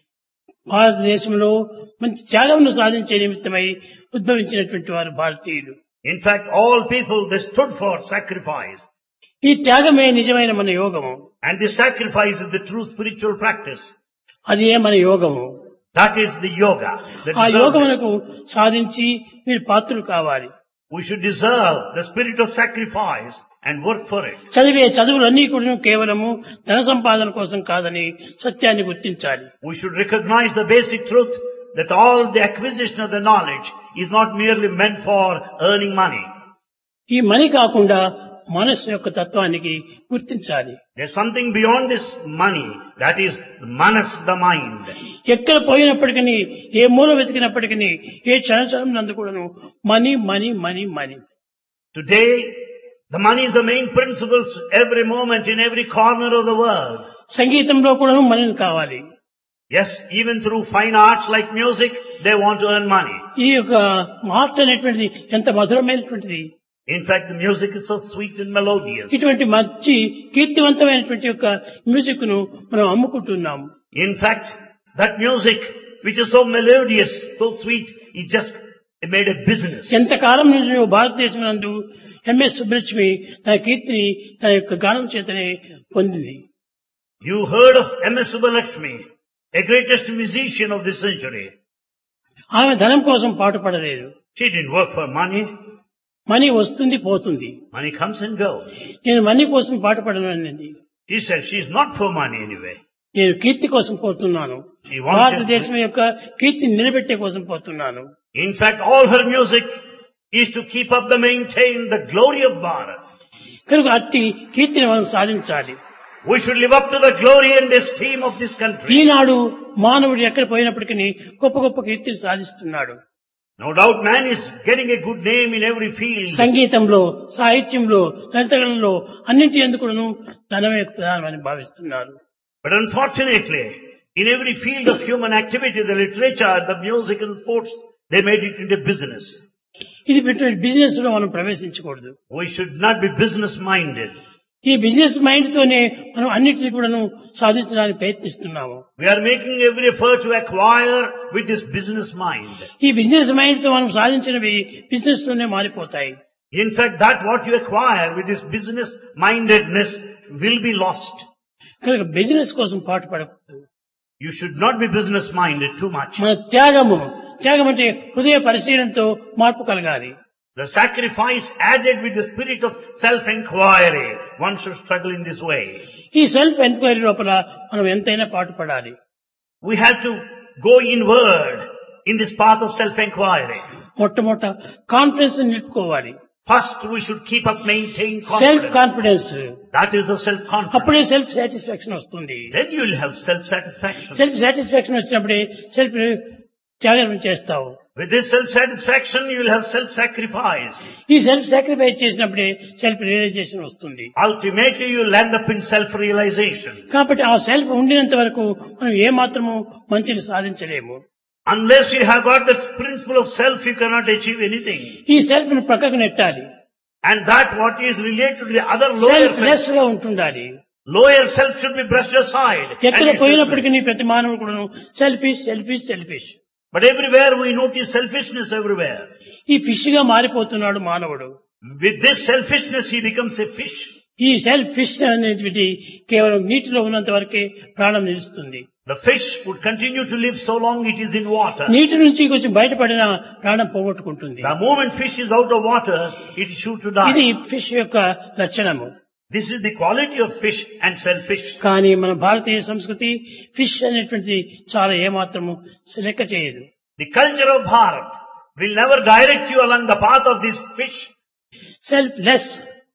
భారతదేశంలో మంచి త్యాగమును సాధించే నిమిత్తమై ఉద్భవించినటువంటి వారు భారతీయులు. In fact, all people, they stood for sacrifice. ఈ త్యాగమే నిజమైన మన యోగము. And this sacrifice is the true spiritual practice. అది మన యోగము. That is the yoga. ఆ యోగమునకు సాధించి మీరు పాత్రులు కావాలి. We should deserve the spirit of sacrifice and work for it. చదివే చదువులన్నీ కూడా కేవలము ధన సంపాదన కోసం కాదని సత్యాన్ని గుర్తించాలి. We should recognize the basic truth that all the acquisition of the knowledge is not merely meant for earning money. ఈ మనీ కాకుండా మనస్సు యొక్క తత్వానికి గుర్తించాలి. There's something beyond this money, that is manas, the mind. ఎక్కడ పోయినప్పటికీ, ఏ మూల వెతికినప్పటికీ, ఏ క్షణక్షణం నందు కూడాను money money money money. Today, the money is the main principle every moment in every corner of the world. సంగీతంలో కూడాను మనీని కావాలి. Yes, even through fine arts like music, they want to earn money. ఈ యొక్క ఆర్ట్ అనేటువంటిది ఎంత మధురమైనటువంటిది. In fact, the music is so sweet and melodious. ఇటువంటి మంచి కీర్తివంతమైనటువంటి యొక్క మ్యూజిక్ ను మనం అమ్ముకుంటున్నాము. In fact, that music, which is so melodious, so sweet, is just made a business. ఎంతకాలం నుంచి భారతదేశం నందు ఎంఎస్ సుబ్బలక్ష్మి తన కీర్తిని తన యొక్క గానం చేతనే పొందింది. You heard of M.S. Subbalakshmi, a greatest musician of this century. ఆమె ధనం కోసం పాటుపడలేదు. She didn't work for money. Money వస్తుంది పోతుంది. Money comes and goes. నేను మనీ కోసం పాటుపడను అన్నది. She said she's not for money anyway. నేను కీర్తి కోసం పోతున్నాను. She wanted- భారతదేశం యొక్క కీర్తిని నిలబెట్టే కోసం పోతున్నాను. In fact, all her music is to keep up maintain the glory of Bharat. కనుక అట్టి కీర్తిని మనం సాధించాలి. We should live up to the glory and esteem of this country. ఈనాడు మానవుడు ఎక్కడ పోయినప్పటికీ గొప్ప గొప్ప కీర్తిని సాధిస్తున్నాడు. No doubt man is getting a good name in every field. సంగీతంలో, సాహిత్యంలో, లలితకళలో అన్నింటి ఎందుకును ధనమే ప్రధానమని భావిస్తున్నారు. But unfortunately, in every field of human activity, the literature, the music and sports, they made it into business. ఇది బిజినెస్ లో మనం ప్రవేశించకూడదు. We should not be business minded. ఈ బిజినెస్ మైండ్ తోనే మనం అన్నిటిని కూడాను సాధించడానికి ప్రయత్నిస్తున్నాము. We are making every effort to acquire with this business mind. ఈ బిజినెస్ మైండ్ తో మనం సాధించినవి బిజినెస్ తోనే మారిపోతాయి. In fact, that what you acquire with this business mindedness will be lost. కనుక బిజినెస్ కోసం పాటుపడకూడదు. You should not be business minded too much. మన త్యాగం అంటే హృదయ పరిశీలనతో మార్పు కలగాలి. The sacrifice added with the spirit of self-inquiry. One should struggle in this way. ఈ సెల్ఫ్ ఎంక్వైరీ లోపల మనం ఎంతైనా పాటుపడాలి. We have to go inward in this path of self-inquiry. మొట్టమొదట కాన్ఫిడెన్స్ నిలుపుకోవాలి. First, we should keep up, maintain self confidence. Confidence. That is the self-confidence. అప్పుడే సెల్ఫ్ సాటిస్ఫాక్షన్ వస్తుంది. Then you will have self-satisfaction. Self satisfaction వచ్చినప్పుడే సెల్ఫ్ త్యాగం చేస్తావు. With this self-satisfaction, you will have self-sacrifice. ఈ సెల్ఫ్ సాక్రిఫైస్ చేసినప్పుడే సెల్ఫ్ రియలైజేషన్ వస్తుంది. Ultimately, you will end up in self-realization. కాబట్టి ఆ సెల్ఫ్ ఉండినంత వరకు మనం ఏ మాత్రము మంచిని సాధించలేము. Unless you have got that principle of self, you cannot achieve anything. ఈ సెల్ఫ్ ను ప్రక్కకు నెట్టాలి. And that what is related to the other lower self self, less గా ఉంటుండాలి. lower self should be brushed aside. ఎక్కడ And it should పోయినప్పటికీ నీ ప్రతి మానవుడు కూడా selfish. But everywhere we notice selfishness everywhere. ఈ ఫిష్ గా మారిపోతున్నాడు మానవుడు. With this selfishness, he becomes a fish. ఈ సెల్ఫ్ ఫిష్ అనేది కేవలం నీటిలో ఉన్నంత వరకే ప్రాణం నిలుస్తుంది. The fish would continue to live so long it is in water. నీటి నుంచి కొంచెం బయటపడిన ప్రాణం పోగొట్టుకుంటుంది. The moment fish is out of water, it is sure to ఇది die. ఫిష్ యొక్క లక్షణము. This is the quality of fish and selfish. కానీ మన భారతీయ సంస్కృతి ఫిష్ అనేటువంటిది చాలా ఏమాత్రము లెక్క చేయదు. The culture of Bharat will never direct you along the path of this fish. Selfless.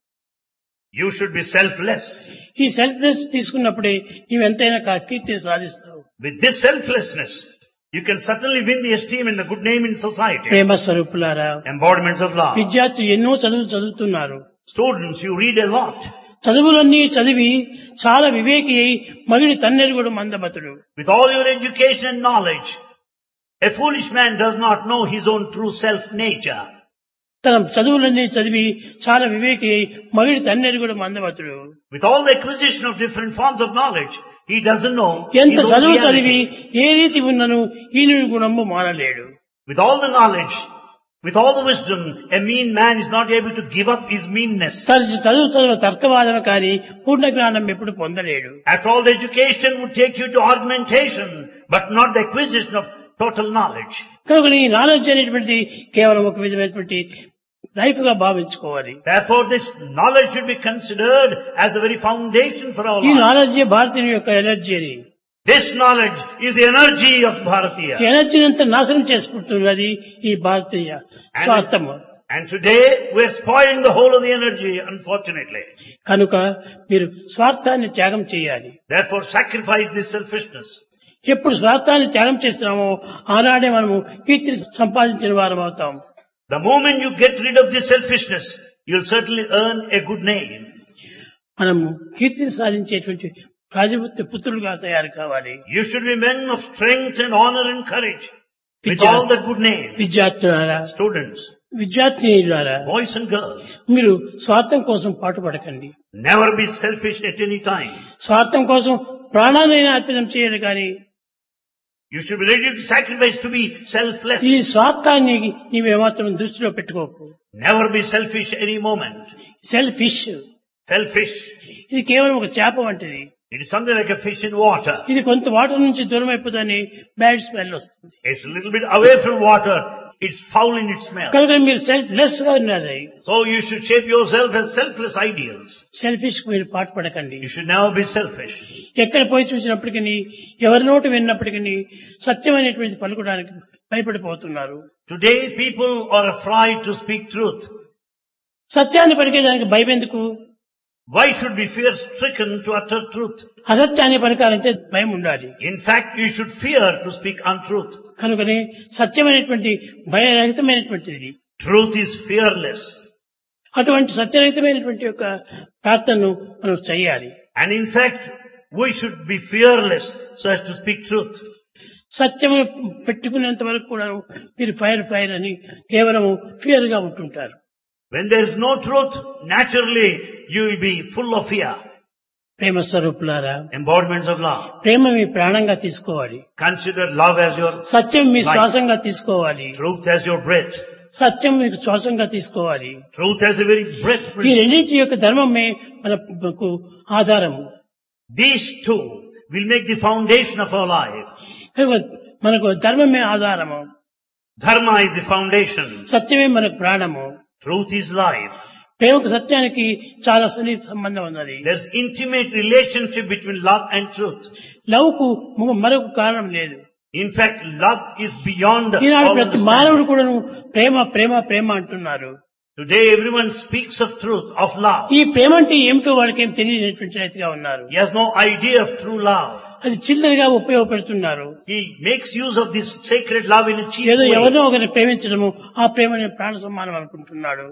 You should be selfless. ఈ సెల్ఫ్ లెస్ తీసుకున్నప్పుడే నీవు ఎంతైనా కీర్తిని సాధిస్తావు. With this selflessness, you can certainly win the esteem and the good name in society. ప్రేమ స్వరూపులారా, Embodiments of love. విద్యార్థులు ఎన్నో చదువుతున్నారు. Students, you read a lot. చదువులన్నీ చదివి చాలా వివేకి అయి మగిడి తన్నెరుగుడు మందమతుడు. With all your education and knowledge, a foolish man does not know his own true self nature. తన చదువులన్నీ చదివి చాలా వివేకి అయి మగిడి తన్నెరుగుడు మందమతుడు. With all the acquisition of different forms of knowledge, he doesn't know ఎంత his own చదువు చదివి reality. ఏ రీతి ఉన్నను ఈయన గుణము మానలేడు. With all the knowledge, with all the wisdom, a mean man is not able to give up his meanness. చదువు తర్కవాదం కానీ పూర్ణ జ్ఞానం ఎప్పుడు పొందలేడు. After all, the education would take you to argumentation, but not the acquisition of total knowledge. కనుక ఈ నాలెడ్జ్ అనేటువంటిది కేవలం ఒక విధమైనటువంటి లైఫ్ గా భావించుకోవాలి. Therefore, this knowledge should be considered as the very foundation for our ఈ life. నాలెడ్జ్ భారతీయుల యొక్క ఎనర్జీ అని. This knowledge is the energy of Bharatiya. ఈ ఎనర్జీని అంతా నాశనం చేసుకుంటున్నది ఈ భారతీయ స్వార్థము. And today, we're spoiling the whole of the energy, unfortunately. కనుక మీరు స్వార్థాన్ని త్యాగం చేయాలి. Therefore, sacrifice this selfishness. ఎప్పుడు స్వార్థాన్ని త్యాగం చేస్తున్నామో ఆనాడే మనము కీర్తిని సంపాదించిన వారం అవుతాం. The moment you get rid of this selfishness, you'll certainly earn a good name. మనము కీర్తిని సాధించేటువంటి రాజపుత్ర పుత్రులుగా తయారు కావాలి. You should be men of strength and honor and courage. With Vidya- all that good name. విద్యార్థులారా, Students, విద్యార్థినులారా, boys and girls, మీరు స్వార్థం కోసం పాటుపడకండి. never be selfish at any time. స్వార్థం కోసం ప్రాణాలైనా అర్పణం చేయాలి కానీ You should be ready to sacrifice to be selfless. ఈ స్వార్థాన్ని నీవేమాత్రం దృష్టిలో పెట్టుకోకు. Never be selfish any moment. Selfish Selfish. ఇది కేవలం ఒక చేప వంటిది. It is something like a fish in water. ఇది కొంత వాటర్ నుంచి దూరం అయిపోతాని బ్యాడ్ స్మెల్ వస్తుంది. It's a little bit away from water. It's foul in its smell. కనుక మీరు సెల్ఫ్ లెస్ గా ఉన్నది. So you should shape yourself as selfless ideals. Selfish మీరు పాటుపడకండి. You should never be selfish. ఎక్కడ పోయి చూసినప్పటికీ ఎవరి నోటి విన్నప్పటికీ సత్యమైనటువంటి పలుకడానికి భయపడిపోతున్నారు. Today people are afraid to speak truth. సత్యాన్ని పలికేదానికి భయం ఎందుకు? Why should be fear stricken to utter truth? అసత్యాన్ని పలకాలంటే భయం ఉండాలి. In fact, you should fear to speak untruth. కనుకనే సత్యమైనటువంటి భయరహితమైనటువంటిది. Truth is fearless. అటువంటి సత్యరహితమైనటువంటి యొక్క ప్రార్థనను మనం చేయాలి. And in fact, we should be fearless so as to speak truth. సత్యము పెట్టుకునేంత వరకు కూడా మీరు ఫైర్ అని కేవలం ఫియర్ గా ఉంటుంటారు. When there is no truth, naturally you will be full of fear. ప్రేమ స్వరూపులారా, Embodiments of love. ప్రేమ మీ ప్రాణంగా తీసుకోవాలి. Consider love as your Satyam me life. శ్వాసంగా తీసుకోవాలి. Truth as your breath. సత్యం మీకు శ్వాసంగా తీసుకోవాలి. Truth as the very breath. ఈ రెండింటి యొక్క ధర్మమే మనకు ఆధారము. These two will make the foundation of our life. కనుక మనకు ధర్మమే ఆధారము, Dharma is the foundation. సత్యమే మనకు ప్రాణము. Truth is life. ప్రేమకు సత్యానికి చాలా సన్నిహిత సంబంధం ఉన్నది. There's intimate relationship between love and truth. Love కు మరొక కారణం లేదు. In fact, love is beyond Eenadu all ప్రతి మానవుడు understanding. కూడాను ప్రేమ ప్రేమ ప్రేమ అంటున్నారు. Today everyone speaks of truth, of love. ఈ ప్రేమ అంటే ఏమిటో వాళ్ళకి ఏం తెలియనటువంటి రీతిగా ఉన్నారు. He has no idea of true love. అది చిల్లరగా ఉపయోగపెడుతున్నారు. He makes use of this sacred love in a cheap ఏదో way. ఎవరినో ఒకరిని ప్రేమించడము, ఆ ప్రేమని ప్రాణ సమానం అనుకుంటున్నాడు.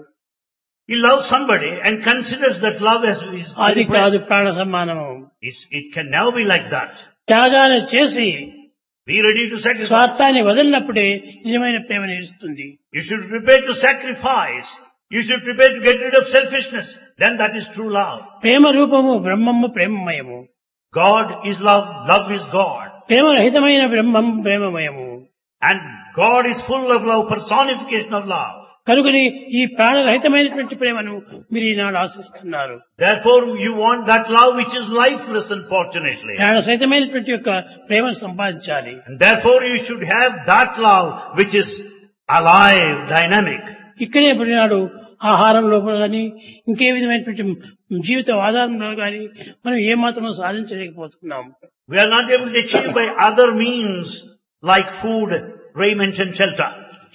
He loves somebody and considers that love as his అది very breath. కాదు ప్రాణ సమానము. It can never be like that. త్యాగాన్ని చేసి Be ready to sacrifice. స్వార్థాన్ని వదిలినప్పుడే నిజమైన ప్రేమ నిలుస్తుంది. You should prepare to sacrifice. You should prepare to get rid of selfishness. Then that is true love. ప్రేమ రూపము బ్రహ్మము ప్రేమమయము. God is love. Love is God. Prema రహితమైన Brahmam ప్రేమమయము. And God is full of love, personification of love. కనుకని ఈ ప్రాణరహితమైనటువంటి ప్రేమను మీరు ఈనాడు ఆశిస్తున్నారు. Therefore you want that love which is lifeless, unfortunately. ప్రాణ సహితమైనటువంటి యొక్క ప్రేమను సంపాదించాలి. And therefore you should have that love which is alive, dynamic. ఇక్కడే ఈనాడు ఆహారంలో కానీ ఇంకే విధమైనటువంటి జీవిత ఆధారంలో కానీ మనం ఏమాత్రం సాధించలేకపోతున్నాం. We are not able to achieve by other means like food, raiment and shelter.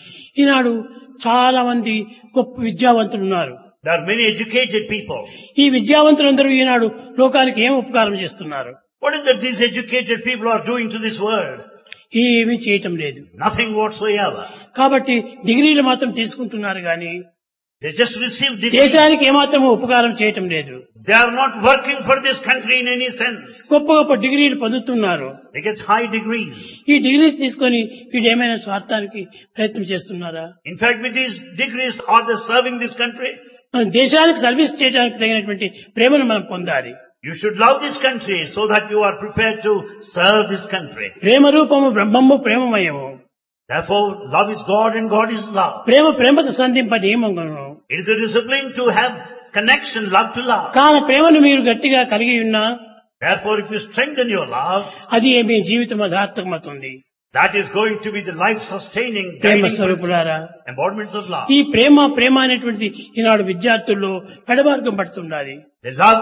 ఈనాడు చాలా మంది గొప్ప విద్యావంతులు ఉన్నారు. There are many educated people. ఈ విద్యావంతులందరూ ఈనాడు లోకానికి ఏం ఉపకారం చేస్తున్నారు? What is that these educated people are doing to this world? ఏమీ చేయటం లేదు. Nothing whatsoever. కాబట్టి డిగ్రీలు మాత్రం తీసుకుంటున్నారు కానీ They just receive degrees. దేశానికి ఏమాత్రం ఉపకారం చేయటం లేదు. They are not working for this country in any sense. గొప్ప గొప్ప డిగ్రీలు పొందుతున్నారు. They get high degrees. ఈ డిగ్రీస్ తీసుకొని వీడు ఏమైనా స్వార్థానికి ప్రయత్నం చేస్తున్నారా? In fact, with these degrees, are they serving this country? మన దేశానికి సర్వీస్ చేయడానికి తగినటువంటి ప్రేమను మనం పొందాలి. You should love this country so that you are prepared to serve this country. ప్రేమ రూపము బ్రహ్మము ప్రేమమయము. Therefore, love is God and God is love. ప్రేమ ప్రేమతో సంధింప నియమము. It is a discipline to have connection, love to love. కానీ ప్రేమను మీరు గట్టిగా కలిగి ఉన్నా Therefore, if you strengthen your love, అది మీ జీవితం అర్థాత్మకమవుతుంది. that is going to be the life-sustaining Prema guiding స్వరూపులారా, embodiments of love. ఈ ప్రేమ అనేటువంటిది ఈనాడు విద్యార్థుల్లో పెడమార్గం పడుతున్నది. The love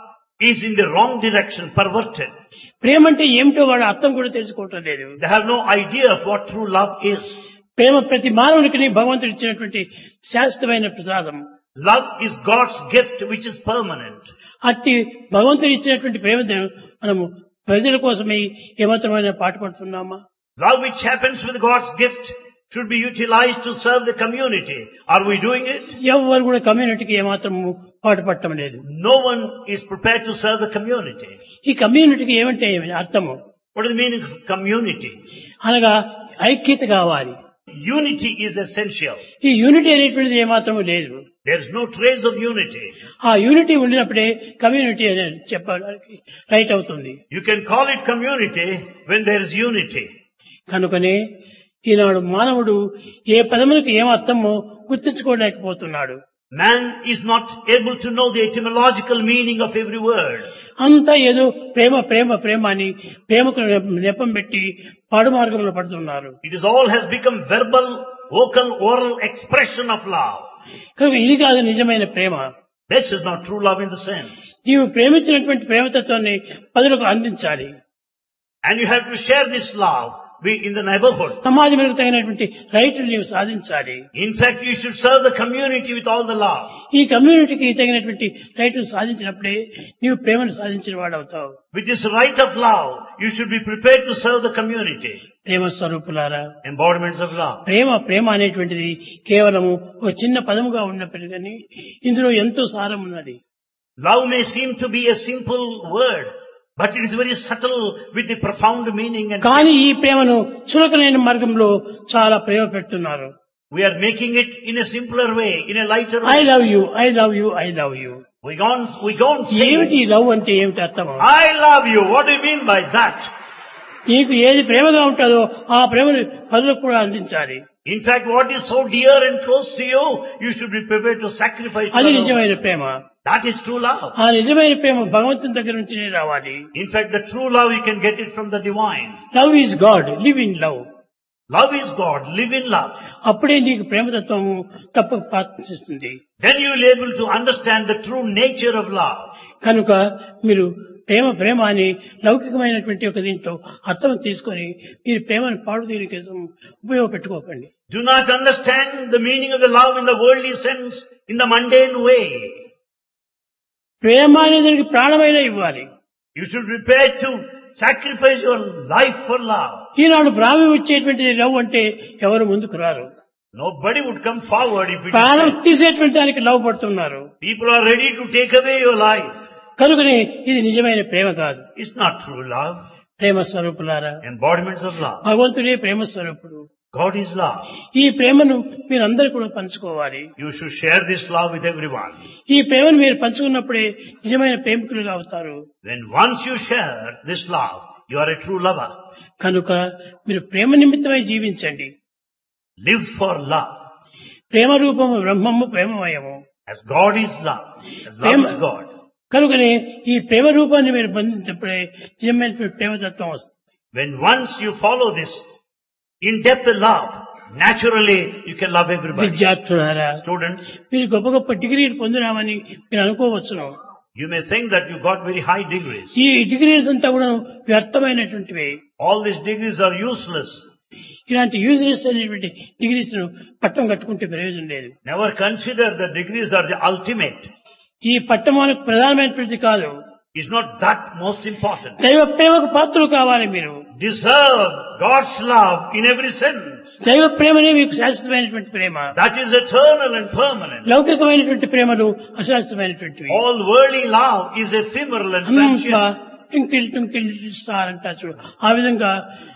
is in the wrong direction, perverted. ప్రేమ అంటే ఏమిటో వాడు అర్థం కూడా తెలుసుకోవటం లేదు. They have no idea of what true love is. ప్రేమ ప్రతి మానవునికి భగవంతుడు ఇచ్చినటువంటి శాశ్వతమైన ప్రసాదం. Love is God's gift which is permanent. అట్టి భగవంతుడు ఇచ్చినటువంటి ప్రేమను మనము ప్రజల కోసమే ఏమాత్రమైన పాటుపడుతున్నామా? Love which happens with God's gift should be utilized to serve the community. Are we doing it? ఎవరు కూడా కమ్యూనిటీకి ఏమాత్రము పాటుపడటం లేదు. No one is prepared to serve the community. ఈ కమ్యూనిటీకి ఏమంటే ఏమి అర్థము? What is the meaning of community? అనగా ఐక్యత కావాలి. Unity is essential. ఈ యూనిటీ అనేటువంటిది ఏమాత్రము లేదు. There is no trace of unity. ఆ యూనిటీ ఉండినప్పుడే కమ్యూనిటీ అనేది చెప్పడానికి రైట్ అవుతుంది. You can call it community when there is unity. కనుకనే ఈనాడు మానవుడు ఏ పదములకు ఏం అర్థమో గుర్తించుకోలేకపోతున్నాడు. Man is not able to know the etymological meaning of every word. అంతా ఏదో ప్రేమ ప్రేమ ప్రేమ అని ప్రేమకు నెపం పెట్టి పాడు మార్గంలో పడుతున్నారు. It is all has become verbal, vocal, oral expression of love. కనుక ఇది కాదు నిజమైన ప్రేమ. This is not true love in the sense. నీవు ప్రేమించినటువంటి ప్రేమతత్వాన్ని పదులకు అందించాలి. And you have to share this love in the neighborhood. సమాజంలో తగినటువంటి రైతులు నీవు సాధించాలి. In fact, you should serve the community with all the love. ఈ కమ్యూనిటీకి తగినటువంటి రైతులు సాధించినప్పుడే నీవు ప్రేమను సాధించిన వాడవుతావు. With this right of love, you should be prepared to serve the community. ప్రేమ స్వరూపులారా, Embodiments of love. ప్రేమ అనేటువంటిది కేవలము ఒక చిన్న పదముగా ఉన్నప్పటికీ కానీ ఇందులో ఎంతో సారం ఉన్నది. Love may seem to be a simple word, but it is very subtle with the profound meaning. And కానీ ఈ ప్రేమను చులకనైన మార్గంలో చాలా ప్రేమ పెడుతున్నారు. we are making it in a simpler way, in a lighter I way. Love you, I love you, I love you. We don't say, ఏమిటి లవ్ అంటే ఏమిటి అర్థం? I love you. What do you mean by that? నీకు ఏది ప్రేమగా ఉంటుందో ఆ ప్రేమను పరులకు కూడా అందించాలి. In fact, what is so dear and close to you, you should be prepared to sacrifice. అది for others. నిజమైన ప్రేమ. That is true love. ఆ నిజమైన ప్రేమ భగవంతుని దగ్గర నుంచినే రావాలి. In fact, the true love, you can get it from the divine. Love is God, live in love. Love is God. Live in love. అప్పుడే నీకు ప్రేమతత్వము తప్పక ప్రార్థిస్తుంది. Then you will be able to understand the true nature of love. కనుక మీరు ప్రేమ అని లౌకికమైనటువంటి ఒక దీంట్లో అర్థం తీసుకొని మీరు ప్రేమను పాడుదీని కోసం ఉపయోగపెట్టుకోకండి. Do not understand the meaning of the love in the worldly sense, in the mundane way. ప్రేమ అనేది ప్రాణమైన ఇవ్వాలి. You should be prepared to sacrifice your life for love. ఈనాడు ప్రాణం ఇచ్చేటువంటిది లవ్ అంటే ఎవరు ముందుకు రారు. Nobody would come forward if it ప్రాణం is. తీసేటువంటి దానికి లవ్ పడుతున్నారు. People are ready to take away your life. కనుకనే ఇది నిజమైన ప్రేమ కాదు. It's not true love. ప్రేమ స్వరూపులారా, Embodiments of love. భగవంతుడే ప్రేమ స్వరూపుడు. God is love. ఈ ప్రేమను మీరందరూ కూడా పంచుకోవాలి. You should share this love with everyone. ఈ ప్రేమను మీరు పంచుకున్నప్పుడే నిజమైన ప్రేమికులుగా అవుతారు. When once you share this love, you are a true lover. కనుక మీరు ప్రేమ నిమిత్తమై జీవించండి. Live for love. ప్రేమ రూపము బ్రహ్మము ప్రేమమయము. As God is love. As love is God. కనుకనే ఈ ప్రేమ రూపాన్ని మీరు బంధించినప్పుడే నిజమైన ప్రేమతత్వం వస్తుంది. When once you follow this in-depth love, naturally you can love everybody. విద్యార్థులారా, Students, మీరు గొప్ప గొప్ప డిగ్రీలు పొందినామని మీరు అనుకోవచ్చును. you may think that you got very high degrees. ఈ డిగ్రీస్ అంతా కూడా వ్యర్థమైనటువంటివి. All these degrees are useless. ఇలాంటి యూజ్లెస్ అనేటువంటి డిగ్రీస్ ను పట్టం కట్టుకుంటే ప్రయోజనం లేదు. Never consider that degrees are the ultimate. ఈ పట్టం మనకు ప్రధానమైనటువంటిది కాదు. It's not that most important. దైవ ప్రేమకు పాత్రలు కావాలి. మీరు Deserve God's love in every sense. దైవ ప్రేమనే మీకు శాశ్వతమైనటువంటి ప్రేమ. That is eternal and permanent. లౌకికమైనటువంటి ప్రేమలు అశాశ్వతమైనటువంటివి. All worldly love is ephemeral and transient. Twinkle twinkle star అంటారు చూడు, ఆ విధంగా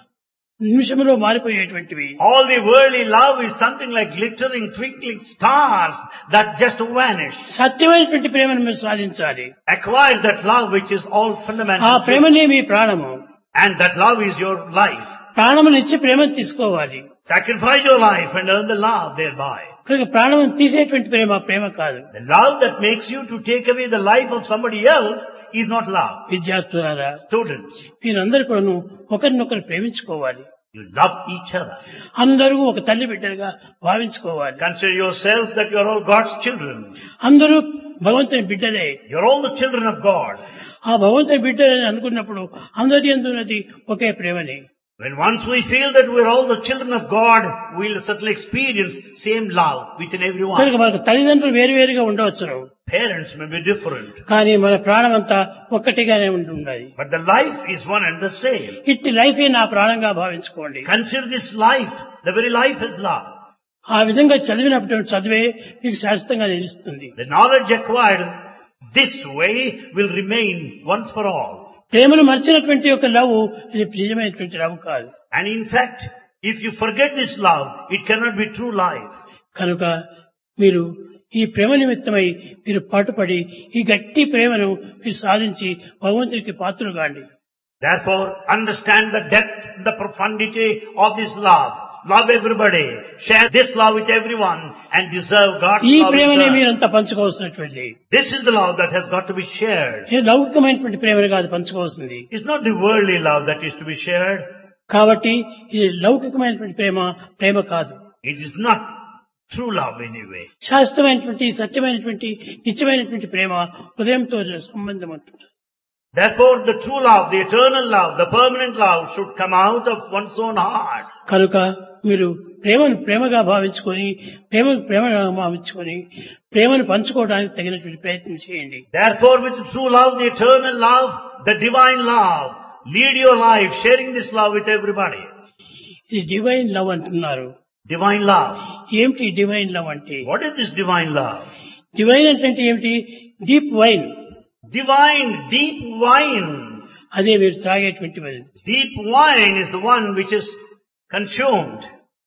నిమిషంలో మారిపోయేటువంటివి. All the worldly love is something like glittering, twinkling stars that just vanish. సత్యమైనటువంటి ప్రేమను మీరు సాధించాలి. Acquire that love which is all ఆ fundamental. ప్రేమనే మీ ప్రాణము. And that love is your life. ప్రాణమునిచ్చి ప్రేమను తీసుకోవాలి. Sacrifice your life and earn the love thereby. కనుక ప్రాణమును తీసేటువంటి ప్రేమ కాదు. The love that makes you to take away the life of somebody else is not love. విద్యార్థులారా, Students, మీరందరూ కూడాను ఒకరినొకరు ప్రేమించుకోవాలి. you love each other. అందరూ ఒక తల్లి బిడ్డలుగా భావించుకోవాలి. Consider yourself that you are all God's children. అందరూ భగవంతుని బిడ్డలే. You are all the children of God. ఆ భగవంతుని బిడ్డలని అనుకున్నప్పుడు అందరి యందు ఉన్నది ఒకే ప్రేమని. When once we feel that we are all the children of God, we will certainly experience same love within కనుక everyone. మనకు తల్లిదండ్రులు వేరువేరుగా ఉండవచ్చును, Parents may be different, కానీ మన ప్రాణం అంతా ఒక్కటిగానే ఉంటున్నది. but the life is one and the same. ఇట్టి లైఫే నా ప్రాణంగా భావించుకోండి. Consider this life, the very life as love. ఆ విధంగా చదివినప్పుడు చదివే మీకు శాశ్వతంగా నిలుస్తుంది. The knowledge acquired this way will remain once for all. ప్రేమను మర్చినటువంటి ఒక లవ్ ఇది నిజమైనటువంటి లవ్ కాదు. And in fact, if you forget this love, it cannot be true life. కనుక మీరు ఈ ప్రేమ నిమిత్తమై మీరు పాటుపడి ఈ గట్టి ప్రేమను మీరు సాధించి భగవంతునికి పాత్రలు కాండి. Therefore, understand the depth, the profundity of this love. Love everybody. Share this love with everyone and deserve God's ఈ love. ప్రేమనే in return. మీరంతా పంచుకోవాల్సినటువంటిది. This is the love that has got to be shared. ఇది లౌకికమైనటువంటి ప్రేమను కాదు పంచుకోవాల్సింది. It's not the worldly love that is to be shared. కాబట్టి ఇది లౌకికమైనటువంటి ప్రేమ కాదు. It is not true love anyway. శాశ్వతమైనటువంటి సత్యమైనటువంటి నిత్యమైనటువంటి ప్రేమ హృదయంతో సంబంధం ఉంటుంది. Therefore, the true love, the eternal love, the permanent love should come out of one's own heart. కనుక మీరు ప్రేమను ప్రేమగా భావించుకొని ప్రేమగా భావించుకొని ప్రేమను పంచుకోవడానికి తగినటువంటి ప్రయత్నం చేయండి. Therefore, with the true love, the eternal love, the divine love, lead your life sharing this love with everybody. ఇది డివైన్ లవ్ అంటున్నారు. Divine love. ఏమిటి డివైన్ లవ్ అంటే? What is this divine love? Divine అంటే ఏమిటి? Deep wine. Divine, deep wine. అదే మీరు త్రాగేటువంటి. Deep wine is the one which is consumed.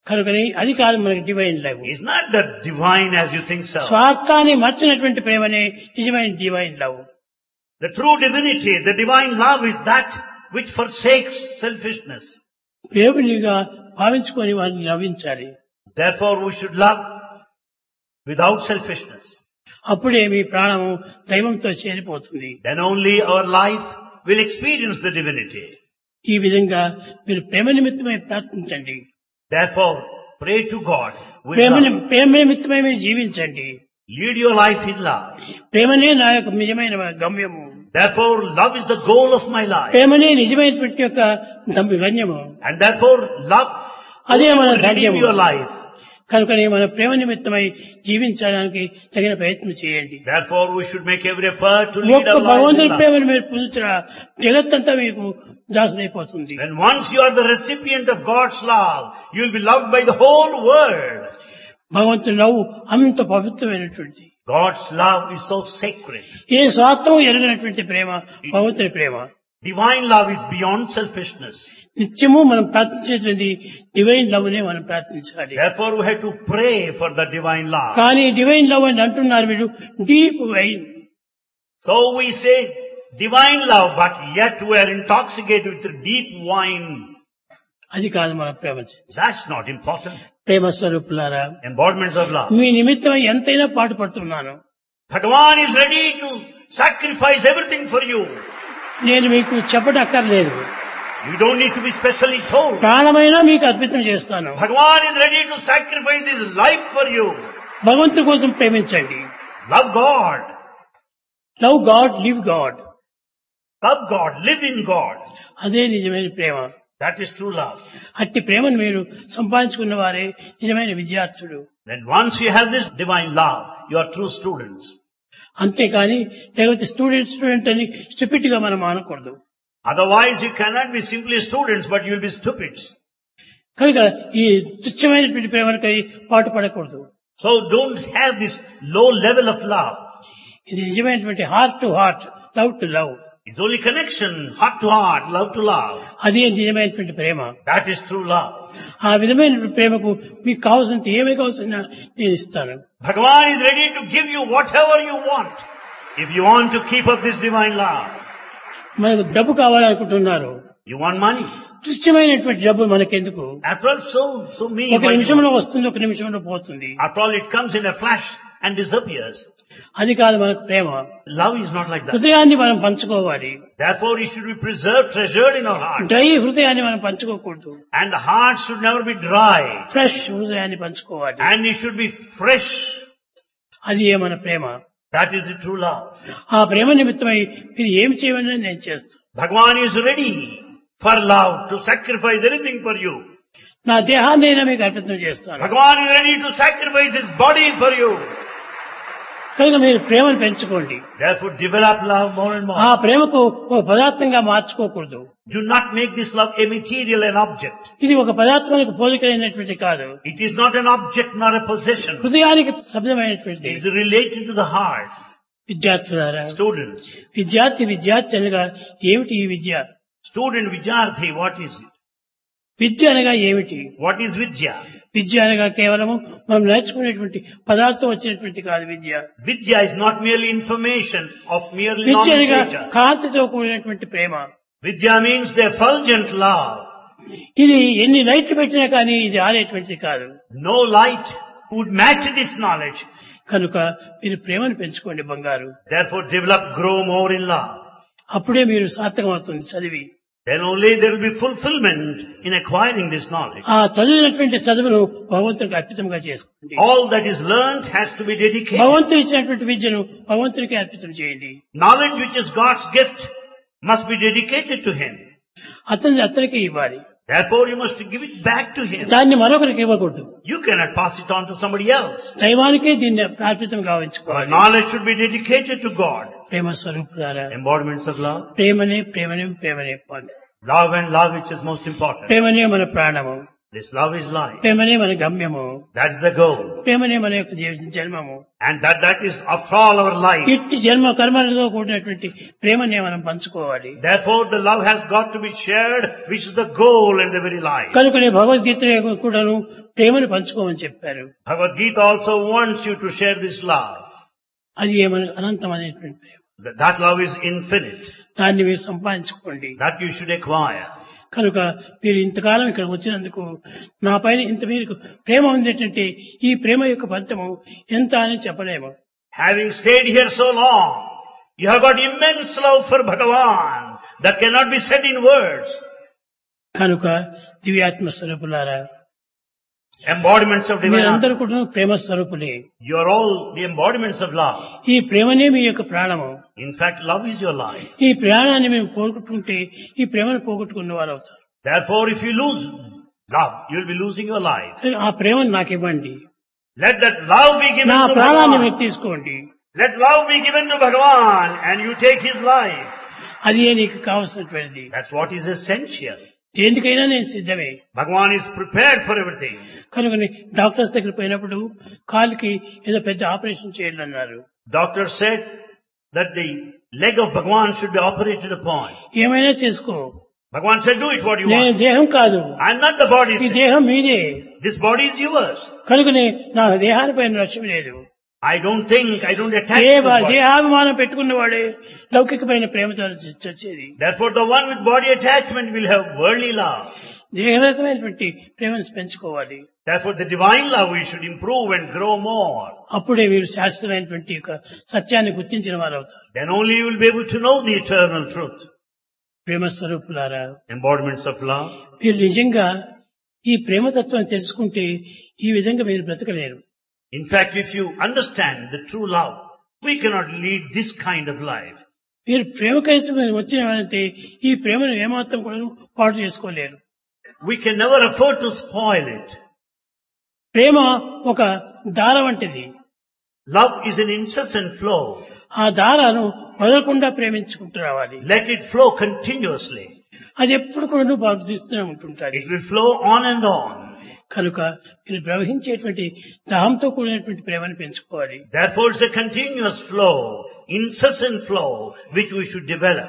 కనుకని అది కాదు మనకి divine love. It's not that divine as you think so. స్వార్థాన్ని మర్చినటువంటి ప్రేమనే నిజమైన divine love. The true divinity, the divine love is that which forsakes selfishness. దేవునిగా భావించుకొని వారిని నవ్వించాలి. Therefore we should love without selfishness. అప్పుడే మీ ప్రాణము దైవంతో చేరిపోతుంది. Then only our life will experience the divinity. ఈ విధంగా మీరు ప్రేమ నిమిత్తమై ప్రార్థించండి. Therefore pray to God with love. ప్రేమ నిమిత్తమై మీరు జీవించండి. Lead your life in love. ప్రేమనే నా యొక్క నిజమైన గమ్యము. Therefore love is the goal of my life. ప్రేమనే నిజమైనటువంటి యొక్క గమ్యము. And therefore love అదే మన will redeem ధైర్యము. your life. కనుకనే మన ప్రేమ నిమిత్తమై జీవించడానికి తగిన ప్రయత్నం చేయండి. Therefore we should make every effort to lead ఒక్క our life in భగవంతుని love. ప్రేమను మీరు పొందుతున్న జగత్తంతా మీకు దాసులైపోతుంది. When once you are the recipient of God's love, you will be loved by the whole world. భగవంతుని నవ్వు అంత పవిత్రమైనటువంటి, God's love is so sacred. ఏ స్వార్థం ఎరగనటువంటి ప్రేమ భగవంతుని ప్రేమ. Divine love is beyond selfishness. నిత్యము మనం ప్రార్థించేటువంటి డివైన్ లవ్ నే మనం ప్రార్థించాలి. Therefore we have to pray for the divine love. కానీ డివైన్ లవ్ అని అంటున్నారు మీరు, deep wine. So we say divine love, but yet we are intoxicated with deep wine. అది కాదు మన ప్రేమ. That's not important. ప్రేమ స్వరూపులారా, Embodiments of love. మీ నిమిత్తం ఎంతైనా పాటు పడుతున్నాను. Bhagavan is ready to sacrifice everything for you. నేను మీకు చెప్పడక్కర్లేదు. You don't need to be specially told. ప్రాణమైనా మీకు అర్పితం చేస్తాను. Bhagavan is ready to sacrifice his life for you. భగవంతుడి కోసం ప్రేమించండి. Love God. Love God, live God. Love God. Live in God. అదే నిజమైన ప్రేమ. That is true love. అట్టి ప్రేమను మీరు సంపాదించుకున్న వారే నిజమైన విద్యార్థులు. Then once you have this divine love, you are true students. అంతేకాని లేకపోతే స్టూడెంట్ అని స్టూపిడ్ గా మనం అనకూడదు. Otherwise you cannot be simply students, but you will be stupids. కనుక ఈ తుచ్చమైనటువంటి ప్రేమలకై పాటు పడకూడదు. So don't have this low level of love. ఇది నిజమైనటువంటి heart to heart, love to love. It's only connection, heart to heart, love to love. అదే నిజమైనటువంటి ప్రేమ. That is true love. ఆ విధమైన ప్రేమకు మీకు కావాల్సినంత ఏమీ కావాల్సిన నేను ఇస్తాను. Bhagavan is ready to give you whatever you want, if you want to keep up this divine love. మనకు డబ్బు కావాలనుకుంటున్నారు. You want money. తుచ్చమైనటువంటి డబ్బు మనకెందుకు? After all, so me. ఒక నిమిషంలో వస్తుంది, ఒక నిమిషంలో పోతుంది. After all, it comes in a flash and disappears. అది కాదు మనకు ప్రేమ. Love is not like that. హృదయాన్ని మనం పంచుకోవాలి. Therefore, it should be preserved, treasured in our heart. Dry హృదయాన్ని మనం పంచుకోకూడదు. And the heart should never be dry. Fresh హృదయాన్ని పంచుకోవాలి. And it should be fresh. అది ఏ మన ప్రేమ. That is the true love. ఆ ప్రేమ నిమిత్తమై మీరు ఏమి చేయమని నేను చేస్తాను. Bhagavan is ready for love to sacrifice anything for you. నా దేహాన్ని అయినా మీకు అర్పితం చేస్తాను. Bhagavan is ready to sacrifice his body for you. కనుక మీరు ప్రేమను పెంచుకోండి. Therefore, develop love more and ఆ more. ప్రేమకు ఒక పదార్థంగా మార్చుకోకూడదు. Do not make this love a material, an object. ఇది ఒక పదార్థానికి పోలికైనటువంటి కాదు. It is not an object nor a possession. హృదయానికి శబ్దమైనటువంటి. It is related to the heart. విద్యార్థులారా, Students. విద్యార్థి అనగా ఏమిటి ఈ విద్య? Student Vidyarthi, what is it? విద్య అనగా ఏమిటి? What is Vidya? విద్య అనగా కేవలము మనం నేర్చుకునేటువంటి పదార్థం వచ్చినటువంటి కాదు విద్య. Vidya is not merely information of merely విద్య అనగా nomenclature. కాంతితో కూడినటువంటి ప్రేమ. Vidya means the effulgent love. ఇది ఎన్ని లైట్లు పెట్టినా కానీ ఇది ఆరేటువంటిది కాదు. No light would match this knowledge. కనుక మీరు ప్రేమను పెంచుకోండి బంగారు. Therefore, develop, grow more in love. అప్పుడే మీరు సార్థకం అవుతుంది చదివి. Then only there will be fulfillment in acquiring this knowledge. ఆ చదివినటువంటి చదువును భగవంతునికి అర్పితంగా చేసుకోండి. All that is learnt has to be dedicated. భగవంతుడు ఇచ్చినటువంటి విద్యను భగవంతునికి అర్పితం చేయండి. Knowledge which is God's gift must be dedicated to Him. అతనికి ఇవ్వాలి. Therefore, you must give it back to Him. దాన్ని మరొకరికి ఇవ్వకూడదు. You cannot pass it on to somebody else. దైవానికే దీన్ని అర్పితం Our గావించుకోవాలి. knowledge should be dedicated to God. ప్రేమ స్వరూపులారా, Embodiments of love. ప్రేమనే Love and love which is most important. ప్రేమనే మన ప్రాణము. This love is life. ప్రేమనే మన గమ్యము, That's the goal. ప్రేమనే మన యొక్క జన్మము. And that is after all our life. ఇట్టి జన్మ కర్మలతో కూడినటువంటి ప్రేమనే మనం పంచుకోవాలి. Therefore the love has got to be shared, which is the goal and the very life. కనుకనే భగవద్గీత కూడాను ప్రేమను పంచుకోమని చెప్పారు. Bhagavad Gita also wants you to share this love. అది ఏమని అనంతమైనటువంటి ప్రేమ. That love is infinite. దాన్ని మీరు సంపాదించుకోండి. That you should acquire. కనుక మీరు ఇంతకాలం ఇక్కడ వచ్చినందుకు నా పైన ఇంత మీకు ప్రేమ ఉందేటంటే ఈ ప్రేమ యొక్క ఫలితము ఎంత అని చెప్పలేము. Having stayed here so long, you have got immense love for Bhagavan that cannot be said in words. కనుక దివ్యాత్మ స్వరూపులారా, Embodiments of divine మీరందరూ love. కూడా ప్రేమ స్వరూపులే. You are all the embodiments of love. ఈ ప్రేమనే మీ యొక్క ప్రాణము. In fact, love is your life. ఈ ప్రాణాన్ని మేము పోగొట్టుకుంటే ఈ ప్రేమను పోగొట్టుకున్న వారు అవుతారు. Therefore, if you lose love, you will be losing your life. ఆ ప్రేమను నాకు ఇవ్వండి, Let that love be given నా to ప్రాణాన్ని మీరు Bhagavan. తీసుకోండి. Let love be given to Bhagavan and you take his life. అది నీకు కావలసినటువంటిది. That's what is essential. దేనికైనా నేను సిద్ధమే. Bhagavan is prepared for everything. కనుక డాక్టర్స్ దగ్గర పోయినప్పుడు కాలుకి ఏదో పెద్ద ఆపరేషన్ చేయాలి అన్నారు. Doctor said that the leg of Bhagavan should be operated upon. ఏమైనా చేసుకో, Bhagavan said, do it what you నేను want. దేహం కాదు, I'm not the body. ఈ దేహం మీదే. This body is yours. కనుకనే నా దేహానిపైన లక్ష్యం లేదు. I don't attach to the body. దేహాభిమానం పెట్టుకున్నవాడే లౌకికమైన ప్రేమతో చచ్చేది. Therefore the one with body attachment will have worldly love. దేహరతమైనటువంటి ప్రేమను పెంచుకోవాలి. Therefore the divine love we should improve and grow more. అప్పుడే మీరు శాశ్వతమైనటువంటి యొక్క సత్యాన్ని గుర్తించిన వారు అవుతారు. Then only you will be able to know the eternal truth. ప్రేమ స్వరూపులారా, Embodiments of love. మీరు నిజంగా ఈ ప్రేమతత్వాన్ని తెలుసుకుంటే ఈ విధంగా మీరు బ్రతకలేరు. In fact, if you understand the true love, we cannot lead this kind of life. మీరు ప్రేమకైతే వచ్చిన వారంటే ఈ ప్రేమను ఏమాత్రం కూడా పాటు చేసుకోలేరు. We can never afford to spoil it. ప్రేమ ఒక దార వంటిది. Love is an incessant flow. ఆ దారాను వదలకుండా ప్రేమించుకుంటూ రావాలి. Let it flow continuously. అది ఎప్పుడు కూడా ప్రవర్తిస్తూనే ఉంటుంటారు. It will flow on and on. కనుక మీరు ప్రవహించేటువంటి దాహంతో కూడినటువంటి ప్రేమను పెంచుకోవాలి. Therefore it's a continuous flow, incessant flow, which we should develop.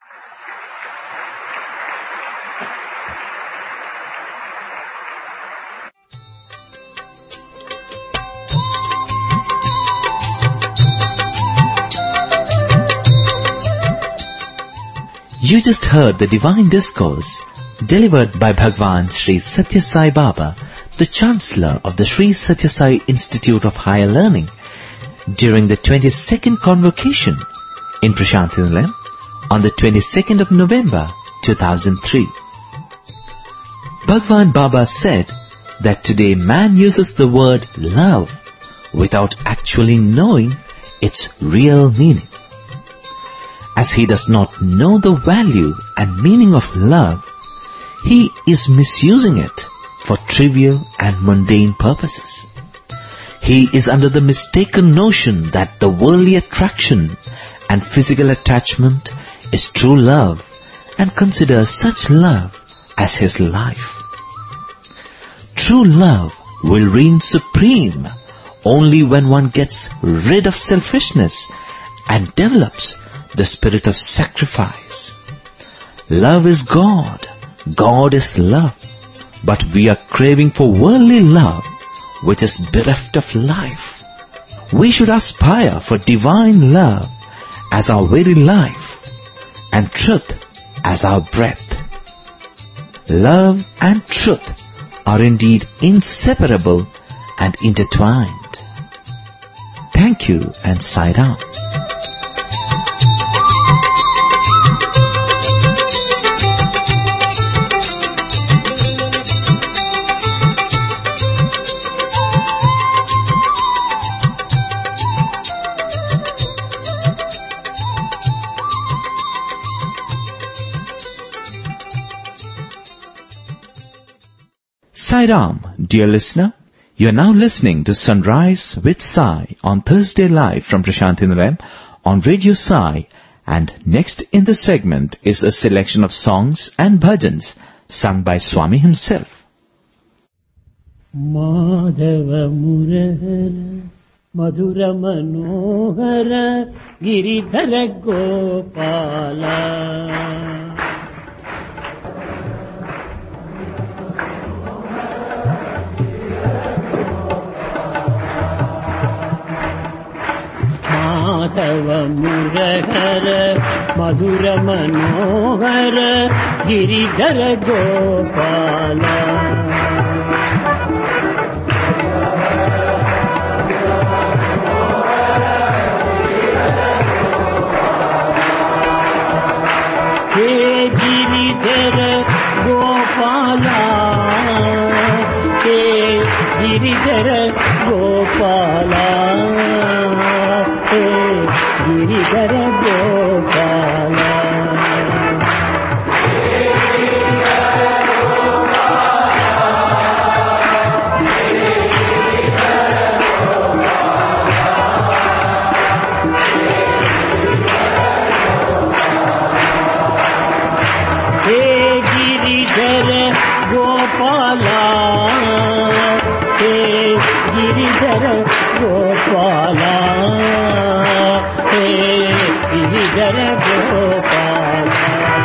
You just heard the divine discourse delivered by Bhagwan Sri Satya Sai Baba, the Chancellor of the Sri Satya Sai Institute of Higher Learning, during the 22nd convocation in Prashanthi on the 22nd of November 2003. Bhagwan Baba said that today man uses the word love without actually knowing its real meaning. As he does not know the value and meaning of love, he is misusing it for trivial and mundane purposes. He is under the mistaken notion that the worldly attraction and physical attachment is true love and considers such love as his life. True love will reign supreme only when one gets rid of selfishness and develops the spirit of sacrifice. Love is God. God is love. But we are craving for worldly love, which is bereft of life. We should aspire for divine love as our very life and truth as our breath. Love and truth are indeed inseparable and intertwined. Thank you and Sai Ram. Sai Ram, dear listener, you are now listening to Sunrise with Sai on Thursday live from Prashanthi Nilayam on Radio Sai, and next in the segment is a selection of songs and bhajans sung by Swami himself. Madhava మురహర మధుర మనోహర గిరిధర గోపాల మాధవ మురహర మధుర మనోహర గిరిధర గోపాల हे गिरिधर गोपाल हे गिरिधर गोपाल हे गिरिधर गोपाल गोपाला हे गिरिधर गोपाला हे गिरिधर गोपाला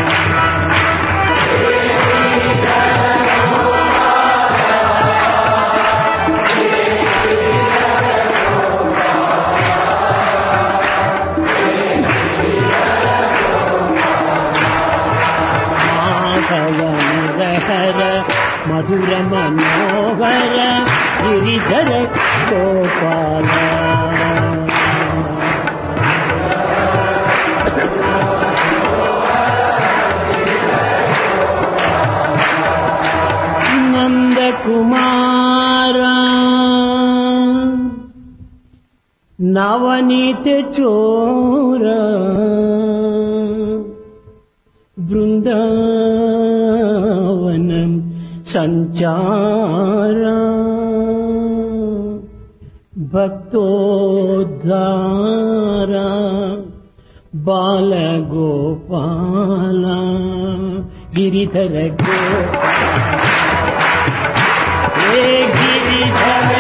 मधुर मनोहर गिरिधर गोपाल नंद कुमार नवनीत चोर बृंदावनम संचारा भक्तोद्धारा बाल गोपाला गिरिधर गोपाला हे गिरिधर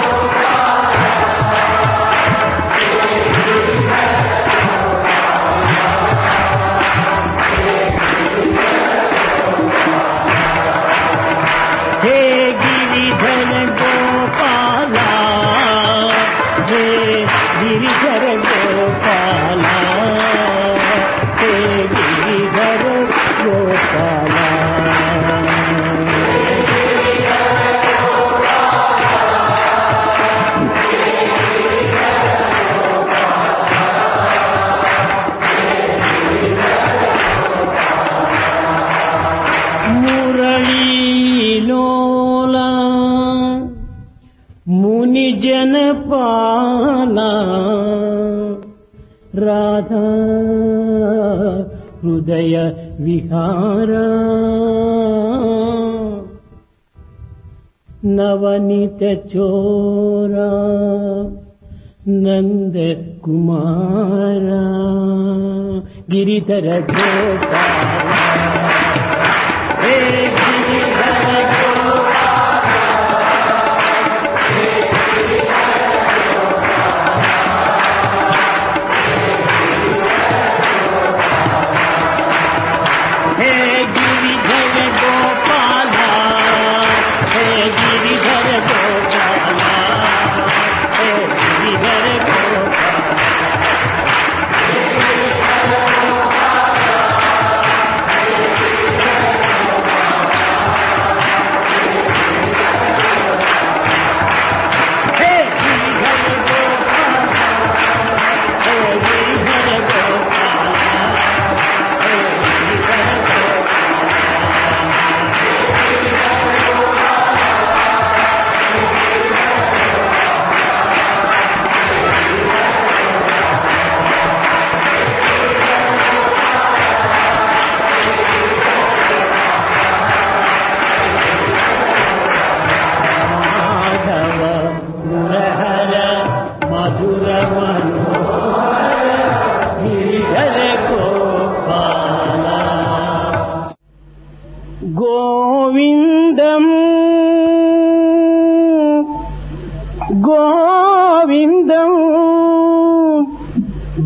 हे गिरिधर गोपाला हे गिरिधर गोपाला हे गिरिधर गोपाला मुनि जन पाला राधा हृदय विहारा नवनीत चोरा नंद कुमारा गिरिधर गोपाला हे गिरिधर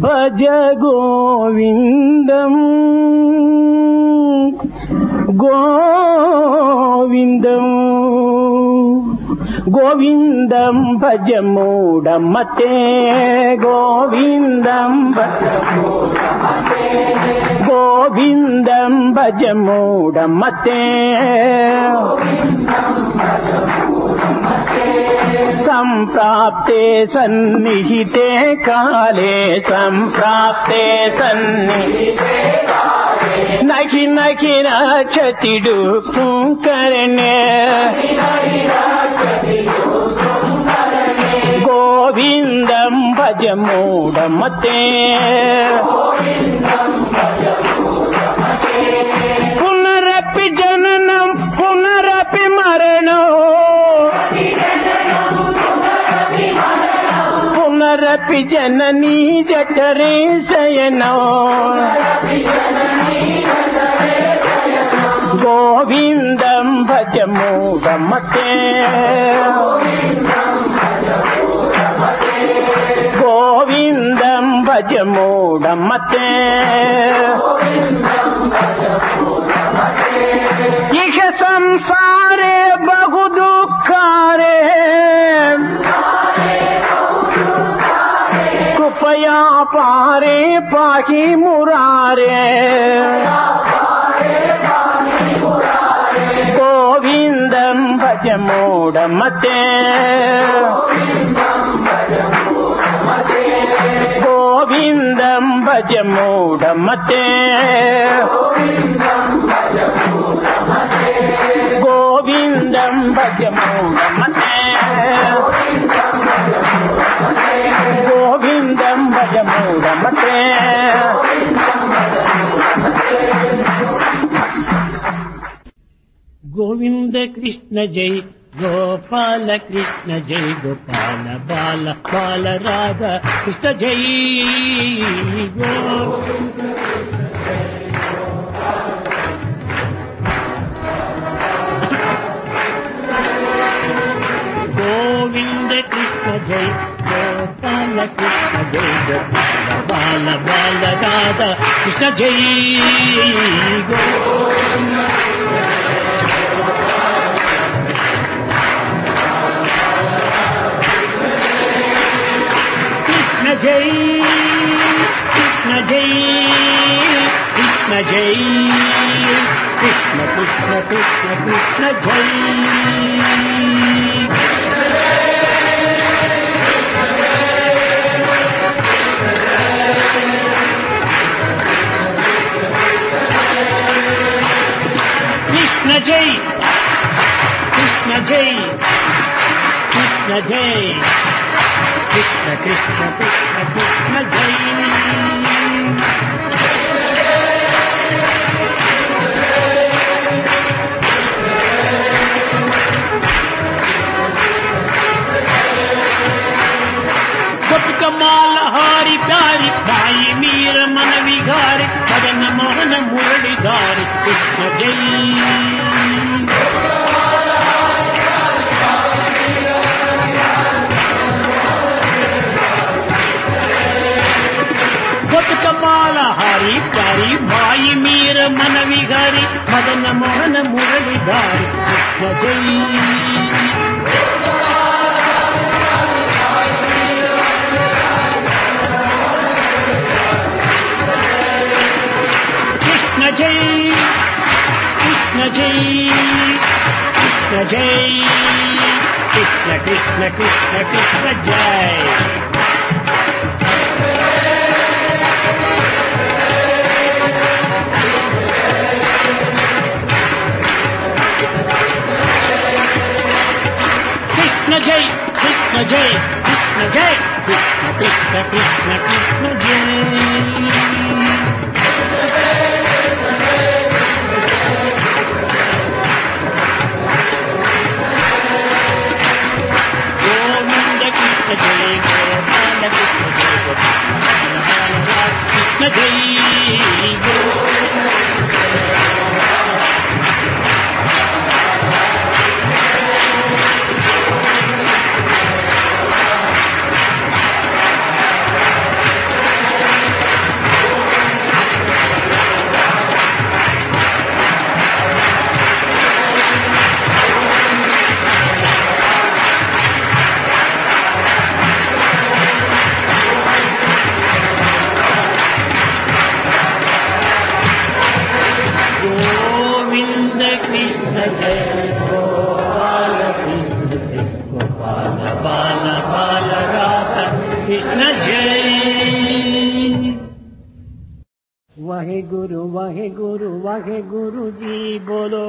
భజ గోవిందం గోవిందం గోవిందం భజ మూఢమతే గోవిందం భజ గోవిందం భజ మూఢమతే సంప్రాప్తే సన్నిహితే కాలే సంప్రాప్తే సన్నిహితే నఖి నఖి రక్షతిడు కరణే గోవిందం భజ మూఢమతే పునరపి జననం పునరపి మరణం పునరపి జననీ జఠరే శయనం గోవిందం భజ మూఢమతే గోవిందం భజ మూఢమతే ఇహ సంసారే బహు దుఃఖారే కృపయా పారే పాహి మురారే గోవిందం భజ మూఢమతే గోవిందం భజ మూఢమతే గోవిందం భజ మూఢమతే గోవిందం భజ మూఢమతే గోవింద కృష్ణ జై గోపాల కృష్ణ జై గోపాల బాల బాల రాధా కృష్ణ జై గోవింద కృష్ణ జై గోపాల కృష్ణ జై గోపాల బాల బాల రాధా కృష్ణ జై జై కృష్ణ జై కృష్ణ జై కృష్ణ కృష్ణ కృష్ణ కృష్ణ జై కృష్ణ జై కృష్ణ జై కృష్ణ జై కృష్ణ కృష్ణ కృష్ణ కృష్ణ జై గోపికమాల హారి ప్యారి భాయి మీర మన విహారి మదన మోహన మురళిధారి కృష్ణ జై గోపికమాల హారి ప్యారి భాయి మీర మన విహారి మదన మోహన మురళిధారి కృష్ణ జై కృష్ణ జై కృష్ణ జై కృష్ణ జై కృష్ణ కృష్ణ కృష్ణ కృష్ణ జై కృష్ణ జై కృష్ణ జై కృష్ణ జై కృష్ణ కృష్ణ కృష్ణ కృష్ణ జై గోవింద కృష్ణ జై वाहेगुरु वाहेगुरु वाहेगुरु जी बोलो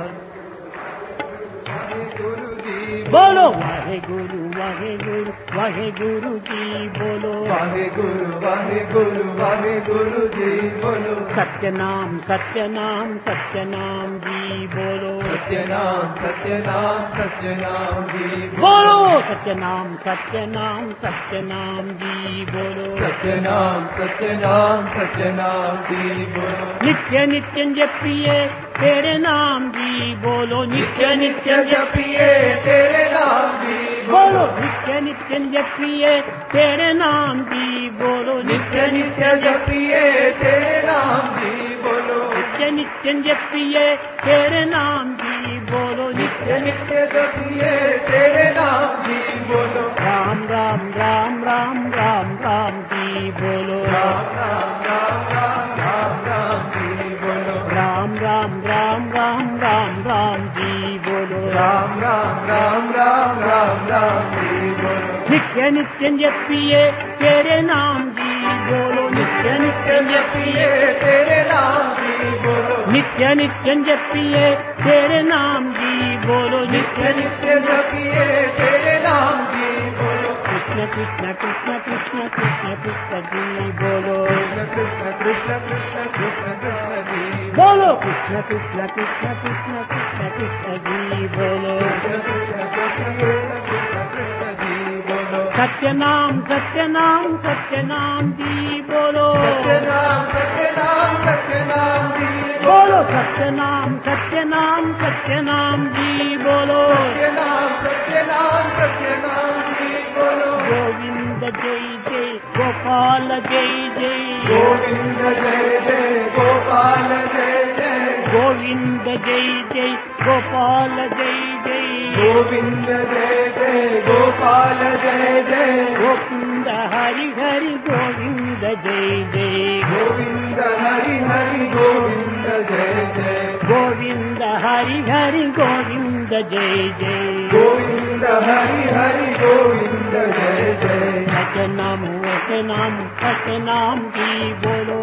बोलो वाहेगुरु वाहेगुरु वाहेगुरु जी बोलो वाहेगुरु वाहेगुरु वाहेगुरु जी बोलो सत्यनाम सत्यनाम सत्यनाम जी बोलो सत्यनाम सत्यनाम सत्यनाम जी बोलो सत्यनाम सत्यनाम सत्यनाम जी बोलो सत्यनाम सत्यनाम सत्यनाम जी बोलो नित्य नित्य जपिए तेरे नाम जी बोलो नित्य नित्य जपिए तेरे नाम जी बोलो नित्य नित्य जपिए तेरे नाम जी बोलो नित्य नित्य जपिए तेरे नाम जी बोलो नित्य नित्य जपिए तेरे नाम जी बोलो नित्य नित्य जपिए तेरे नाम जी बोलो राम राम राम राम राम राम जी बोलो राम राम राम राम राम राम जी बोलो राम राम राम राम राम राम जी बोलो राम राम राम राम राम राम जी बोलो नित्य नित्य जपिए तेरे नाम जी बोलो नित्य नित्य जपिए तेरे नाम जी बोलो नित्य नित्य जपिए तेरे नाम जी बोलो नित्य नित्य जपिए तेरे नाम जी बोलो कृष्ण कृष्ण कृष्ण कृष्ण कृष्ण कृष्ण जी बोलो कृष्ण कृष्ण कृष्ण कृष्ण कृष्ण जी बोलो कृष्ण कृष्ण कृष्ण कृष्ण कृष्ण कृष्ण जी बोलो कृष्ण कृष्ण कृष्ण कृष्ण कृष्ण जी बोलो सत्यनाम सत्यनाम सत्यनाम जी बोलो सत्यनाम सत्यनाम सत्यनाम जी बोलो सत्यनाम सत्यनाम सत्यनाम जी बोलो सत्यनाम सत्यनाम सत्यनाम जी बोलो गोविंद जय जय गोपाल जय जय गोविंद जय जय गोपाल जय जय गोविंद जय जय गोपाल जय जय गोविंद जय जय गोपाल जय जय गोविंद हरि हरि गोविंद जय जय गोविंद हरि हरि गोविंद जय जय गोविंद हरि हरि गोविंद जय जय गोविंद हरि हरि गोविंद जय जय सत्यनाम सत्यनाम सत्यनाम जी बोलो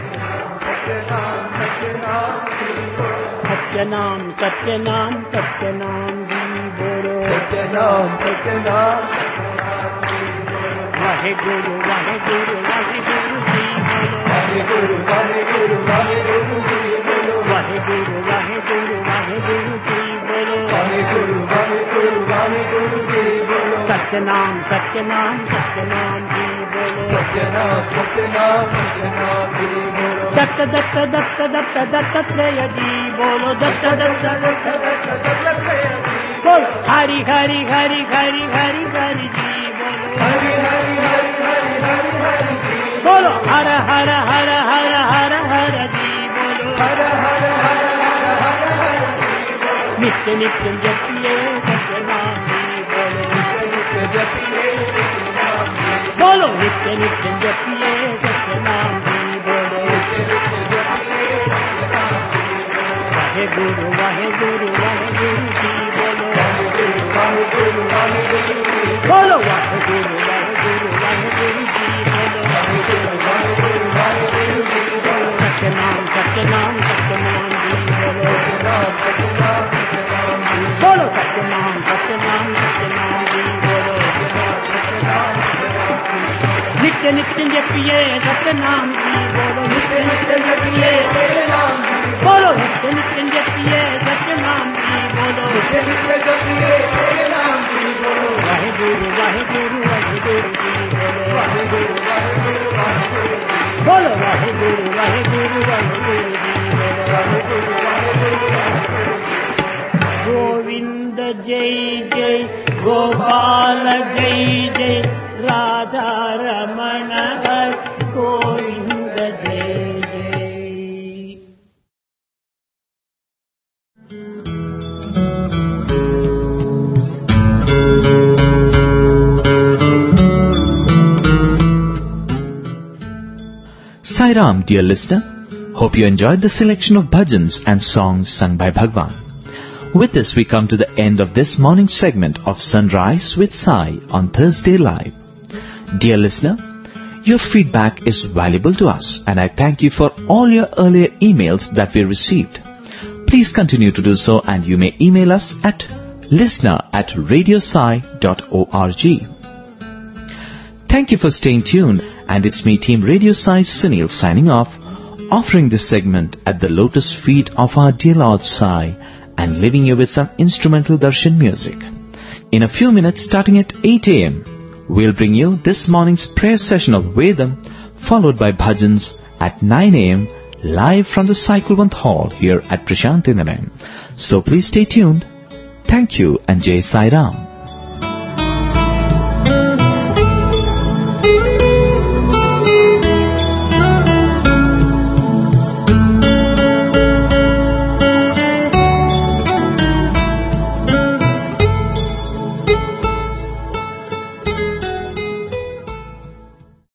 सत्यनाम सत्यनाम जी बोलो सत्यनाम सत्यनाम सत्यनाम जी बोलो सत्यनाम सत्यनाम वाहेगुरु वाहेगुरु वाहेगुरु जी बोलो वाहेगुरु वाहेगुरु वाहेगुरु जी बोलो वाहेगुरु वाहेगुरु वाहेगुरु जी बोलो वाहेगुरु वाहेगुरु वाहेगुरु जी बोलो सत्यनाम सत्यनाम सत्यनाम जी बोलो सत्यनाम सत्यनाम सत्यनाम जी बोलो दत्त दत्त दत्त दत्त दत्तात्रेय जी बोलो दत्त दत्त दत्त बोलो हरि हरि हरि हरि हरि हरि जी बोलो हरि हरि हरि हरि हरि हरि जी बोलो हर हर हर हर हर हर जी बोलो हर हर हर हर हर हर जी बोलो नित्य नित्य जपिए सत्यनाम जी बोलो नित्य जपिए नाम जी बोलो नित्य नित्य जपिए सत्यनाम जी बोलो वाहेगुरु वाहेगुरु वाहेगुरु जी बोलो वाहेगुरु वाहेगुरु जी बोलो वाहेगुरु वाहेगुरु वाहेगुरु जी बोलो वाहेगुरु वाहेगुरु जी बोलो सत्यनाम सत्यनाम सत्यनाम जी बोलो सत्यनाम सत्यनाम सत्यनाम जी बोलो सत्यनाम सत्यनाम सत्यनाम जी बोलो नित्य नित्य जपिए सत्यनाम जी बोलो नित्य नित्य जपिए तेरे नाम जी बोलो नित्य नित्य जपिए सत्यनाम जी बोलो नित्य नित्य जपिए तेरे नाम जी बोलो वाहेगुरु वाहेगुरु वाहेगुरु जी बोलो वाहेगुरु वाहेगुरु वाहेगुरु बोलो वाहेगुरु वाहेगुरु वाहेगुरु जी बोलो वाहेगुरु वाहेगुरु वाहेगुरु गोविंद जय जय गोपाल जय जय राधा रमण हर गोविंद जय जय Sai Ram, dear listener. Hope you enjoyed the selection of bhajans and songs sung by Bhagwan. With this, we come to the end of this morning segment of Sunrise with Sai on Thursday Live. Dear listener, Your feedback is valuable to us, and I thank you for all your earlier emails that we received. Please continue to do so, and you may email us at listener@radiosai.org. Thank you for staying tuned, and it's me, Team Radio Sai Sunil, signing off, offering this segment at the lotus feet of our dear Lord Sai, and leaving you with some instrumental darshan music. In a few minutes, starting at 8 a.m., we'll bring you this morning's prayer session of Vedam, followed by bhajans at 9 a.m., live from the Cyclevant Hall here at Prashanthi Nilayam. So please stay tuned. Thank you, and Jai Sai Ram.